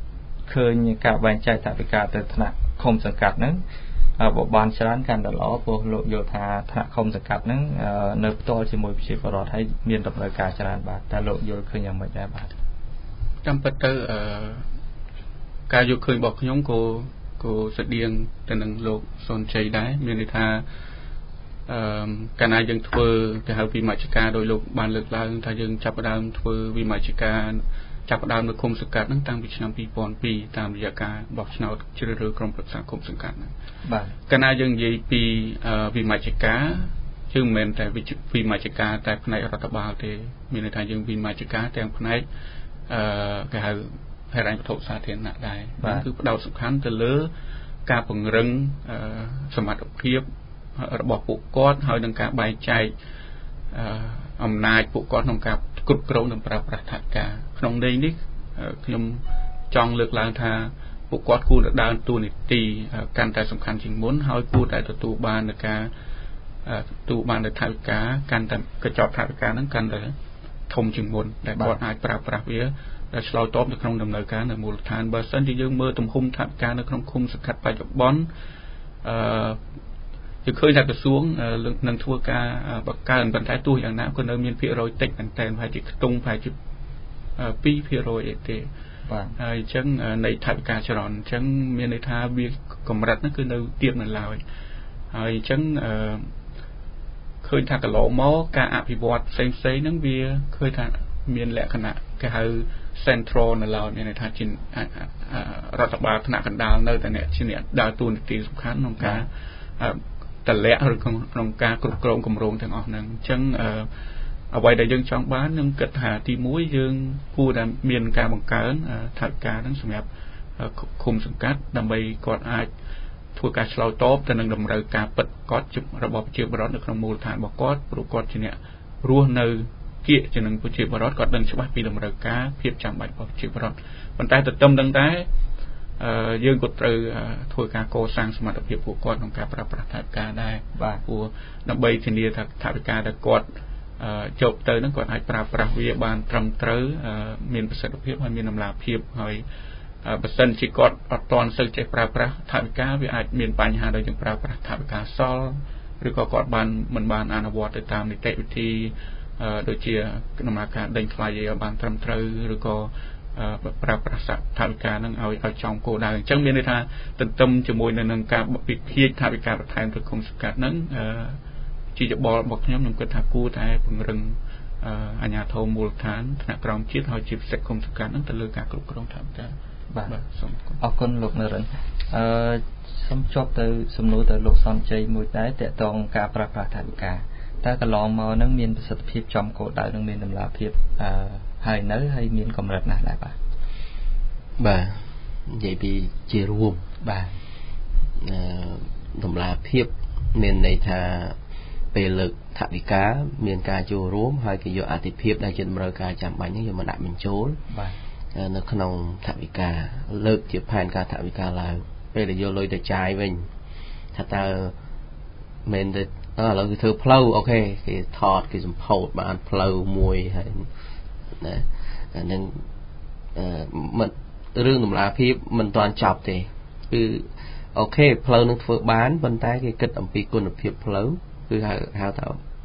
ឃើញការបែងចែកថវិកាទៅថ្នាក់ឃុំសង្កាត់ហ្នឹងបបានច្រើនកាន់តែល្អព្រោះលោកយល់ថាថ្នាក់ឃុំសង្កាត់ហ្នឹងនៅផ្ទាល់ជាមួយប្រជាពលរដ្ឋហើយមានតម្រូវការច្រើនបាទតែលោកយល់ឃើញយ៉ាងម៉េចដែរបាទតាមពិតទៅអឺការយល់ឃើញរបស់ខ្ញុំក៏ក៏ស្តៀងទៅនឹងលោកសុនជ័យដែរមានន័យថាអឺកាលណាយើងធ្វើគេហៅវិមជ្ឈការដោយលោកបានលើកឡើងថាយើងចាប់ផ្ដើមធ្វើវិមជ្ឈការចាប់ផ្ដើមនៅឃុំសង្កាត់ហ្នឹងតាំងពីឆ្នាំពីរពាន់ពីរតាមរយៈការបោះឆ្នោតជ្រើសរើសក្រុមប្រឹក្សាឃុំសង្កាត់ហ្នឹងបាទកាលណាយើងនិយាយពីវិមជ្ឈការយើងមិនមែនតែវិមជ្ឈការតែផ្នែករដ្ឋបាលទេមានន័យថាយើងវិមជ្ឈការទាំងផ្នែកអឺគេហៅហេរញ្ញវត្ថុសាធារណៈដែរគឺផ្ដោតសំខាន់ទៅលើការពង្រឹងសមត្ថភាពរបស់ពួកគាត់ហើយនឹងការបែងចែកអំណាចពួកគាត់ក្នុងការគ្រប់គ្រងនិងប្រើប្រាស់ថវិកាក្នុងន័យនេះខ្ញុំចង់លើកឡើងថាពួកគាត់គួរតែដើរតួនាទីកាន់តែសំខាន់ជាងមុនហើយគួរតែទទួលបាននូវការទទួលបាននូវថវិកាកាន់តែកញ្ចប់ថវិកាហ្នឹងកាន់តែធំជាងមុនដែលគាត់អាចប្រើប្រាស់វាដែលឆ្លើយតបនៅក្នុងដំណើរការនៅមូលដ្ឋានបើសិនជាយើងមើលទំហំថវិកានៅក្នុងឃុំសង្កាត់បច្ចុប្បន្នអឺយើងឃើញថាក្រសួងនឹងធ្វើការបង្កើនប៉ុន្តែទោះយ៉ាងណាក៏នៅមានភាគរយតិចមែនតើប្រហែលជាខ្ទង់ប្រហែលជាពីរភាគរយអីទេបាទហើយអញ្ចឹងនៃថវិកាច្រើនអញ្ចឹងមានន័យថាវាកម្រិតហ្នឹងគឺនៅទាបនៅឡើយហើយអញ្ចឹងអឺឃើញថាកន្លងមកការអភិវឌ្ឍផ្សេងផ្សេងហ្នឹងវាឃើញថាមានលក្ខណៈគេហៅ central នៅឡើយមានន័យថាជារដ្ឋបាលថ្នាក់កណ្ដាលនៅតែអ្នកជាអ្នកដើរតួនាទីសំខាន់ក្នុងការតម្លាក់ឬក្នុងការគ្រប់គ្រងគម្រោងទាំងអស់ហ្នឹងអញ្ចឹងអ្វីដែលយើងចង់បានខ្ញុំគិតថាទីមួយយើងគួរតែមានការបង្កើនថវិកាហ្នឹងសម្រាប់ឃុំសង្កាត់ដើម្បីគាត់អាចធ្វើការឆ្លើយតបទៅនឹងតម្រូវការពិតគាត់របស់ប្រជាពលរដ្ឋនៅក្នុងមូលដ្ឋានរបស់គាត់ព្រោះគាត់ជាអ្នករស់នៅគៀកជានឹងប្រជាពលរដ្ឋគាត់ដឹងច្បាស់ពីតម្រូវការភាពចាំបាច់របស់ប្រជាពលរដ្ឋប៉ុន្តែទន្ទឹមនឹងដែរយើងក៏ត្រូវធ្វើការកសាងសមត្ថភាពពួកគាត់ក្នុងការប្រើប្រាស់ថវិកាដែរបាទព្រោះដើម្បីធានាថាថវិកាដែលគាត់ចុះទៅហ្នឹងគាត់អាចប្រើប្រាស់វាបានត្រឹមត្រូវមានប្រសិទ្ធភាពហើយមានតម្លាភាពហើយបើសិនជាគាត់អត់ទាន់សូវចេះប្រើប្រាស់ថវិកាវាអាចមានបញ្ហាដោយយើងប្រើប្រាស់ថវិកាសល់ឬក៏គាត់បានមិនបានអនុវត្តទៅតាមនីតិវិធីដូចជាដំណើរការដេញថ្លៃឲ្យបានត្រឹមត្រូវឬក៏ប្រើប្រាស់ថវិកាហ្នឹងឲ្យឲ្យចំគោលដៅអញ្ចឹងមានន័យថាទន្ទឹមជាមួយនឹងការវិភាគថវិកាបន្ថែមទៅគុំសង្កាត់ហ្នឹងជាយោបល់របស់ខ្ញុំខ្ញុំគិតថាគួរតែពង្រឹងអាជ្ញាធរមូលដ្ឋានថ្នាក់ក្រោមជាតិហើយជាពិសេសគុំសង្កាត់ហ្នឹងទៅលើការគ្រប់គ្រងថវិកាបាទសូមអរគុណលោកនរិនអឺសូមចប់ទៅសំណួរទៅលោកសំជ័យមួយដែរតកតងការប្រើប្រាស់ថវិកាតើកន្លងមកហ្នឹងមានប្រសិទ្ធភាពចំគោលដៅនឹងមានតម្លាភាពអឺហើយនៅហើយមានកម្រិតណាស់ដែរបាទបាទនិយាយពីជារួមបាទអឺតម្លាភាពមានន័យថាពេលលើកថវិកាមានការចូលរួមហើយគេយកអតិភិបដែលជាតម្រូវការចាំបាច់នេះយកមកដាក់បញ្ចូលបាទនៅក្នុងថវិកាលើកជាផែនការថវិកាឡើងពេលដែលយកលុយទៅចាយវិញថាតើមែនទេឥឡូវគេធ្វើផ្លូវអូខេគេថតគេសម្ពោធបានផ្លូវមួយហើយណាអានឹងអឺមិនរឿងតម្លាភាពមិនទាន់ចប់ទេគឺអូខេផ្លូវនឹងធ្វើបានប៉ុន្តែគេគិតអំពីគុណភាពផ្លូវគឺហៅហៅថា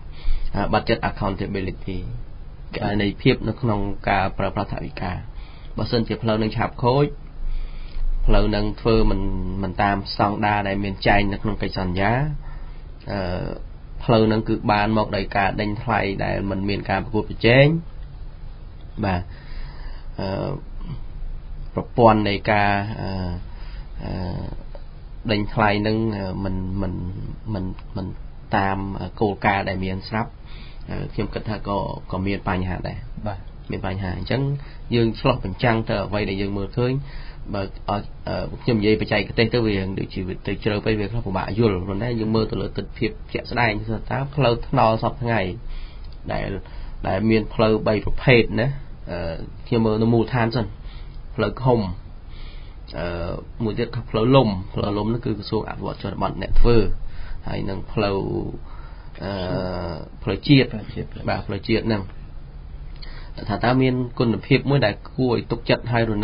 budget accountability ករណីភាពនៅក្នុងការប្រើប្រាស់ថវិកាបើសិនជាផ្លូវនឹងឆាប់ខូចផ្លូវនឹងធ្វើមិនមិនតាមស្តង់ដារដែលមានចែងនៅក្នុងកិច្ចសន្យាអឺផ្លូវនឹងគឺបានមកដោយការដេញថ្លៃដែលមិនមានការប្រកួតប្រជែងបាទអឺប្រព័ន្ធនៃការអឺអឺដេញថ្លៃនឹងមិនមិនមិនមិនតាមគោលការណ៍ដែលមានស្រាប់ខ្ញុំគិតថាក៏ក៏មានបញ្ហាដែរបាទមានបញ្ហាអញ្ចឹងយើងឆ្លោះបញ្ចាំងទៅអ្វីដែលយើងមើលឃើញបើខ្ញុំនិយាយបច្ចេកទេសទៅវាដូចជាទៅជ្រៅពេកវាខ្លះពិបាកយល់ប៉ុន្តែយើងមើលទៅលើទិដ្ឋភាពជាក់ស្ដែងថាតើផ្លូវថ្នល់សពថ្ងៃដែលដែលមានផ្លូវបីប្រភេទណាខ្ញុំមើលនៅមូលដ្ឋានសិនផ្លូវឃុំអឺមួយទៀតផ្លូវលំផ្លូវលំនោះគឺក្រសួងអភិវឌ្ឍជនបទអ្នកធ្វើហើយនឹងផ្លូវអឺផ្លូវជាតិបាទផ្លូវជាតិហ្នឹងថាតើមានគុណភាពមួយដែលគួរឲ្យទុកចិត្តឲ្យរនៅ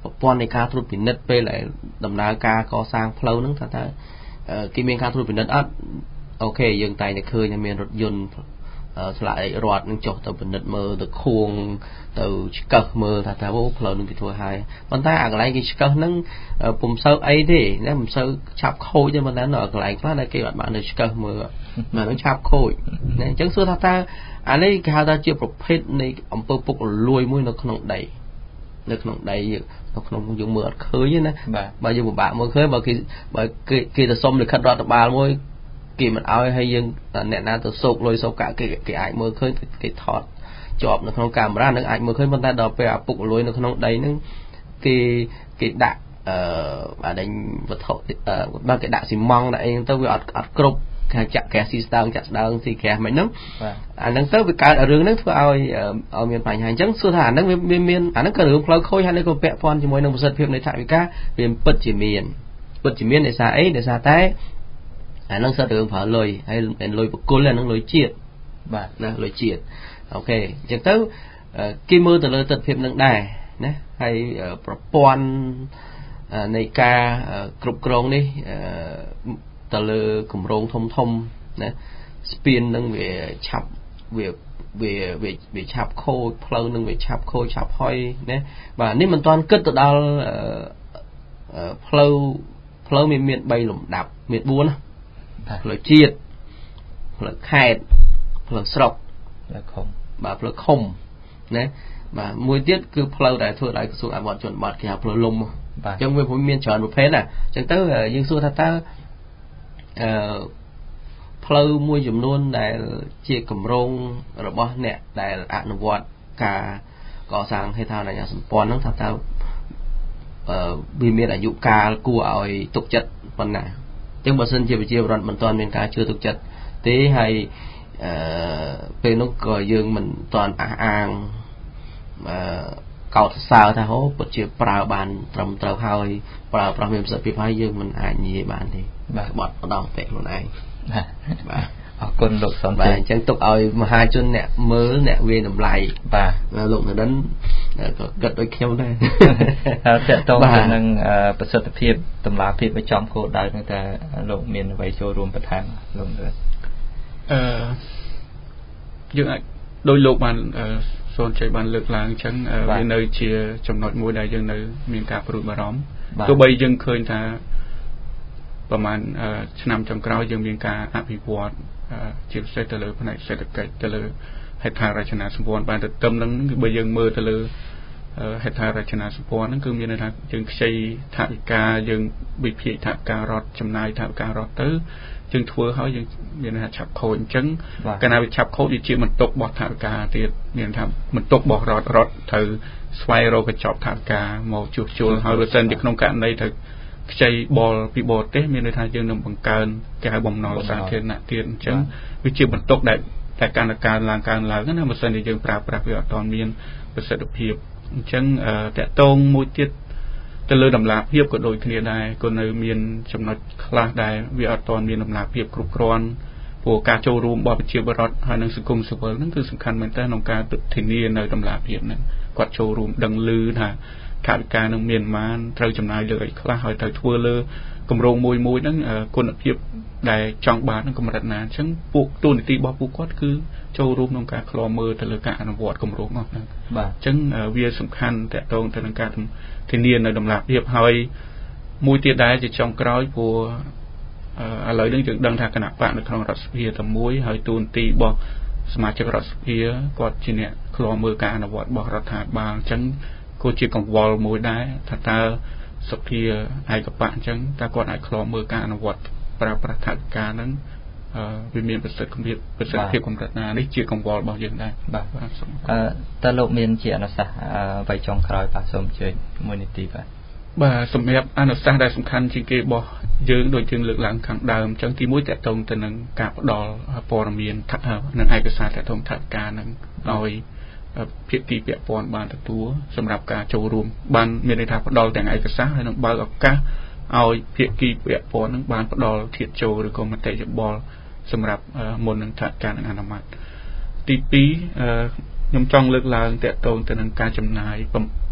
ប្រព័ន្ធនៃការត្រួតពិនិត្យពេលដែលដំណើរការកសាងផ្លូវហ្នឹងថាតើគេមានការត្រួតពិនិត្យអត់អូខេយើងតែតែឃើញមានរថយន្តស្លាកឯករត់នឹងចុះទៅពិនិត្យមើលទៅខួងទៅឆ្កឹះមើលថាតើអូផ្លូវនឹងគេធ្វើហើយប៉ុន្តែអាកន្លែងគេឆ្កឹះហ្នឹងពុំសូវអីទេណាមិនសូវឆាប់ខូចទេប៉ុន្តែនៅកន្លែងខ្លះដែលគេអត់បានទៅឆ្កឹះមើលមកនឹងឆាប់ខូចណាអញ្ចឹងសួរថាតើអានេះគេហៅថាជាប្រភេទនៃអំពើពុករលួយមួយនៅក្នុងដីនៅក្នុងដីនៅក្នុងយើងមើលអត់ឃើញទេណាបើយើងពិបាកមើលឃើញបើគេបើគេគេទៅសុំលិខិតរដ្ឋបាលមួយគេមិនអោយឲ្យយើងអ្នកណាទៅសោកលុយសោកកាក់គេគេអាចមើលឃើញគេថតជាប់នៅក្នុងកាមេរ៉ានឹងអាចមើលឃើញប៉ុន្តែដល់ពេលអាពុករលួយនៅក្នុងដីហ្នឹងគេគេដាក់អឺអាដេញវត្ថុបើគេដាក់ស៊ីម៉ង់ដាក់អីទៅវាអត់អត់គ្រប់គេចាក់ហ្គាសស៊ីស្ដើងចាក់ស្ដើងស៊ីហ្គាសមិនហ្នឹងអាហ្នឹងទៅវាកើតរឿងហ្នឹងធ្វើឲ្យឲ្យមានបញ្ហាអញ្ចឹងសួរថាអាហ្នឹងវាមានអាហ្នឹងក៏រឿងផ្លូវខូចហើយនេះក៏ពាក់ព័ន្ធជាមួយនឹងប្រសិទ្ធភាពនៃថវិកាវាពិតជាមានពិតជាមានដោយសារអីដោយសារតែអាហ្នឹងសិតរឿងប្រើលុយហើយលុយបកុលអាហ្នឹងលុយជាតិបាទណាលុយជាតិអូខេអញ្ចឹងទៅគេមើលទៅលើទិដ្ឋភាពនឹងដែរណាហើយប្រព័ន្ធនៃការគ្រប់គ្រងនេះទៅលើគម្រោងធំធំណាស្ពាននឹងវាឆាប់វាវាវាឆាប់ខូចផ្លូវនឹងវាឆាប់ខូចឆាប់ហុយណាបាទនេះមិនទាន់គិតទៅដល់ផ្លូវផ្លូវមានមានបីលំដាប់មានបួនណាផ្លូវជាតិផ្លូវខេត្តផ្លូវស្រុកផ្លូវឃុំបាទផ្លូវឃុំណាបាទមួយទៀតគឺផ្លូវដែលធ្វើដោយក្រសួងអភិវឌ្ឍជនបទគេហៅផ្លូវលំអញ្ចឹងវាមានច្រើនប្រភេទណាអញ្ចឹងទៅយើងសួរថាតើអឺផ្លូវមួយចំនួនដែលជាគម្រោងរបស់អ្នកដែលអនុវត្តការកសាងហេដ្ឋារចនាសម្ព័ន្ធហ្នឹងថាតើអឺវាមានអាយុកាលគួរឲ្យទុកចិត្តប៉ុណ្ណាអញ្ចឹងបើសិនជាប្រជាពលរដ្ឋមិនទាន់មានការជឿទុកចិត្តទេហើយអឺពេលនោះក៏យើងមិនទាន់អះអាងអឺកោតសរសើរថាហូពិតជាប្រើបានត្រឹមត្រូវហើយប្រើប្រាស់មានប្រសិទ្ធភាពហើយយើងមិនអាចនិយាយបានទេបាទបត់ម្ដងពេកខ្លួនឯងបាទអរគុណលោកសុនបាទអញ្ចឹងទុកឲ្យមហាជនអ្នកមើលអ្នកវាតម្លៃបាទលោកនរិនក៏គិតដូចខ្ញុំដែរហើយតើតើទៅនឹងប្រសិទ្ធភាពតម្លាភាពឲ្យចំគោលដៅនឹងតើលោកមានអ្វីចូលរួមបន្ថែមលោកនរិនអឺយើងអាចដោយលោកបានសូនជ័យបានលើកឡើងអញ្ចឹងវានៅជាចំណុចមួយដែលយើងនៅមានការព្រួយបារម្ភទោះបីយើងឃើញថាប្រហែលឆ្នាំចុងក្រោយយើងមានការអភិវឌ្ឍជាពិសេសទៅលើផ្នែកសេដ្ឋកិច្ចទៅលើហេដ្ឋារចនាសម្ព័ន្ធបានទៅទៅនឹងគឺបើយើងមើលទៅលើហេដ្ឋារចនាសម្ព័ន្ធហ្នឹងគឺមានន័យថាយើងខ្ចីថវិកាយើងវិភាគថវិការរដ្ឋចំណាយថវិការរដ្ឋទៅយើងធ្វើហើយយើងមានន័យថាឆាប់ខូចអញ្ចឹងកាលណាវាឆាប់ខូចវាជាបន្ទុករបស់ថវិកាទៀតមានថាបន្ទុករបស់រដ្ឋរដ្ឋត្រូវស្វែងរកកញ្ចប់ថវិកាមកជួសជុលហើយបើសិនជាក្នុងករណីទៅខ្ចីបលពីបរទេសមានន័យថាយើងនឹងបង្កើនគេហៅបំណុលសាធារណៈទៀតអញ្ចឹងវាជាបន្ទុកដែលតែការកើនឡើងកើនឡើងណាបើសិនជាយើងប្រើប្រាស់វាអត់ទាន់មានប្រសិទ្ធភាពអញ្ចឹងតកតងមួយទៀតទៅលើតម្លាភាពក៏ដូចគ្នាដែរក៏នៅមានចំណុចខ្លះដែលវាអត់ទាន់មានតម្លាភាពគ្រប់គ្រាន់ព្រោះការចូលរួមរបស់ប្រជាពលរដ្ឋហើយនិងសង្គមស៊ីវិលហ្នឹងគឺសំខាន់មែនតើក្នុងការធានានៅតម្លាភាពហ្នឹងគាត់ចូលរួមដឹងឮថាថវិកានឹងមានប៉ុន្មានត្រូវចំណាយលើអីខ្លះហើយត្រូវធ្វើលើគម្រោងមួយមួយហ្នឹងគុណភាពដែលចង់បាននឹងកម្រិតណាអញ្ចឹងពួកទូនីតិរបស់ពួកគាត់គឺចូលរួមក្នុងការឃ្លាំមើលទៅលើការអនុវត្តគម្រោងអស់ហ្នឹងបាទអញ្ចឹងវាសំខាន់តកតងទៅនឹងការធានានៅតម្លាភាពហើយមួយទៀតដែរជាចុងក្រោយព្រោះឥឡូវនេះយើងដឹងថាគណៈបកនៅក្នុងរដ្ឋសភាតែមួយហើយទូនីតិរបស់សមាជិករដ្ឋសភាគាត់ជាអ្នកឃ្លាំមើលការអនុវត្តរបស់រដ្ឋាភិបាលអញ្ចឹងក៏ជាកង្វល់មួយដែរថាតើសភាឯកបៈអញ្ចឹងតើគាត់អាចឃ្លាំមើលការអនុវត្តប្រើប្រាស់ថវិកាហ្នឹងវាមានប្រសិទ្ធភាពប្រសិទ្ធភាពកម្រិតណានេះជាកង្វល់របស់យើងដែរបាទអឺតើលោកមានជាអនុសាសន៍អ្វីចុងក្រោយបាទសូមអញ្ជើញមួយនីតិបាទបាទសម្រាប់អនុសាសន៍ដែលសំខាន់ជាងគេរបស់យើងដូចយើងលើកឡើងខាងដើមអញ្ចឹងទីមួយតកតងទៅនឹងការផ្ដល់ព័ត៌មាននិងឯកសារតកតងថវិកានឹងឲ្យភាគីពាក់ព័ន្ធបានទទួលសម្រាប់ការចូលរួមបានមានន័យថាផ្ដល់ទាំងឯកសារហើយនឹងបើកឱកាសឲ្យភាគីពាក់ព័ន្ធនឹងបានផ្ដល់ធាតុចូលឬក៏មតិយោបល់សម្រាប់មុននឹងថវិកានឹងអនុម័តទីពីរខ្ញុំចង់លើកឡើងតកតងទៅនឹងការចំណាយ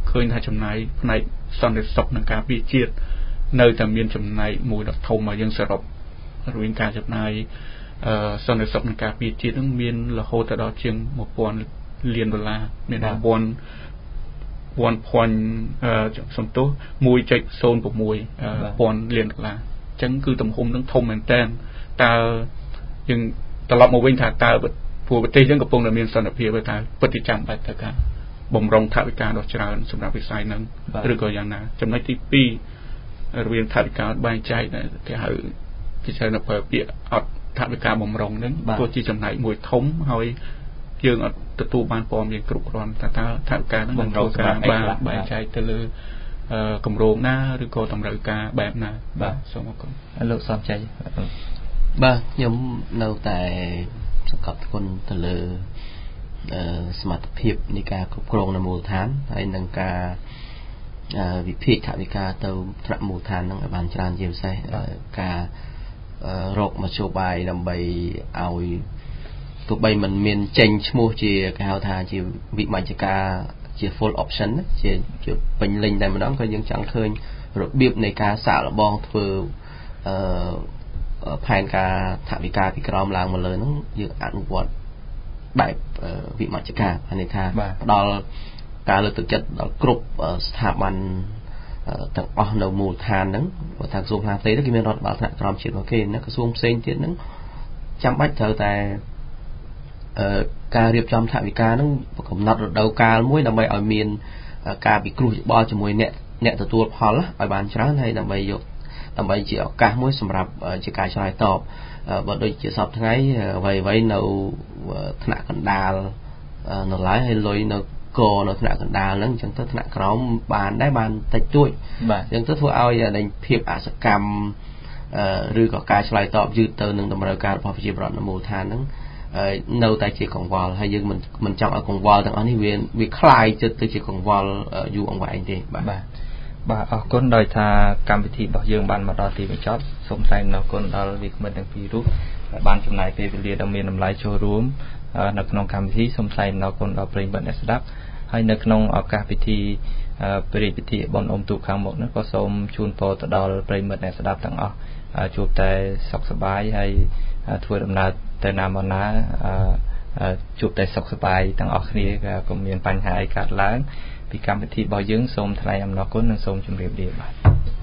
ឃើញថាចំណាយផ្នែកសន្តិសុខនិងការពារជាតិនៅតែមានចំណាយមួយដ៏ធំមកយើងសរុបរវាងការចំណាយអឺសន្តិសុខនិងការពារជាតិនឹងមានរហូតដល់ជាងone thousandលានដុល្លារមានone one point អឺសំទោសone point zero sixពាន់លានដុល្លារអញ្ចឹងគឺទំហំនឹងធំមែនតើតើយើងត្រឡប់មកវិញថាតើព្រោះប្រទេសយើងកំពុងតែមានសន្តិភាពតែពិតជាចាំបាច់ទៅការបំរុងថវិកាដ៏ច្រើនសម្រាប់វិស័យហ្នឹងឬក៏យ៉ាងណាចំណុចទីtwoរវាងថវិកាបែងចែកគេហៅគេហៅនៅប្រើពាក្យអត់ថវិកាបំរុងហ្នឹងទោះជាចំណែកមួយធំហើយយើងអត់ទទួលបានព័ត៌មានគ្រប់គ្រាន់ថាតើថវិកាហ្នឹងនឹងធ្វើការបានបែងចែកទៅលើគម្រោងណាឬក៏តម្រូវការបែបណាបាទសូមអរគុណលោកសំជ័យបាទខ្ញុំនៅតែសង្កត់ធ្ងន់ទៅលើសមត្ថភាពនៃការគ្រប់គ្រងនៅមូលដ្ឋានហើយនឹងការវិភាគថវិកាទៅថ្នាក់មូលដ្ឋាននឹងឲ្យបានច្រើនជាពិសេសការរកមធ្យោបាយដើម្បីឲ្យទោះបីมันមានចេញឈ្មោះជាគេហៅថាជាវិមជ្ឈការជា full option ជាជាពេញលេញតែម្ដងក៏យើងចង់ឃើញរបៀបនៃការសាកល្បងធ្វើអឺផែនការថវិកាពីក្រោមឡើងមកលើហ្នឹងយើងអនុវត្តបែបវិមជ្ឈការនេះថាផ្ដល់ការលើកទឹកចិត្តដល់គ្រប់ស្ថាប័នទាំងអស់នៅមូលដ្ឋានហ្នឹងព្រោះថាក្រសួងខាងផ្ទៃទៅគេមានរដ្ឋបាលថ្នាក់ក្រោមជាតិរបស់គេណាក្រសួងផ្សេងទៀតហ្នឹងចាំបាច់ត្រូវតែការរៀបចំថវិកាហ្នឹងកំណត់រដូវកាលមួយដើម្បីឲ្យមានការពិគ្រោះយោបល់ជាមួយអ្នកអ្នកទទួលផលឲ្យបានច្រើនហើយដើម្បីយកដើម្បីជាឱកាសមួយសម្រាប់ជាការឆ្លើយតបបើដូចជាសពថ្ងៃអ្វីអ្វីនៅថ្នាក់កណ្ដាលនៅឡើយហើយលុយនៅកនៅថ្នាក់កណ្ដាលហ្នឹងអញ្ចឹងទៅថ្នាក់ក្រោមបានដែរបានតិចតួចអញ្ចឹងទៅធ្វើឲ្យនៃភាពអសកម្មឬក៏ការឆ្លើយតបយឺតទៅនឹងតម្រូវការរបស់ប្រជាពលរដ្ឋនៅមូលដ្ឋានហ្នឹងនៅតែជាកង្វល់ហើយយើងមិនមិនចង់ឲ្យកង្វល់ទាំងអស់នេះវាវាคล้ายទៅជាកង្វល់យូរអង្វែងទេបាទបាទអរគុណដោយថាកម្មវិធីរបស់យើងបានមកដល់ទីបញ្ចប់សូមថ្លែងអរគុណដល់វិក្កាមទាំងពីររូបដែលបានចំណាយពេលវេលាដ៏មានតម្លៃចូលរួមនៅក្នុងកម្មវិធីសូមថ្លែងអរគុណដល់ប្រិយមិត្តអ្នកស្ដាប់ហើយនៅក្នុងឱកាសពិធីព្រះរាជពិធីបុណ្យអុំទូកខាងមុខនេះក៏សូមជូនពរទៅដល់ប្រិយមិត្តអ្នកស្ដាប់ទាំងអស់ជួបតែសុខសប្បាយហើយធ្វើដំណើរទៅណាមកណាជួបតែសុខសប្បាយទាំងអស់គ្នាកុំមានបញ្ហាអីកើតឡើងពីកម្មវិធីរបស់យើងសូមថ្លែងអំណរគុណនិងសូមជម្រាបលាបាទ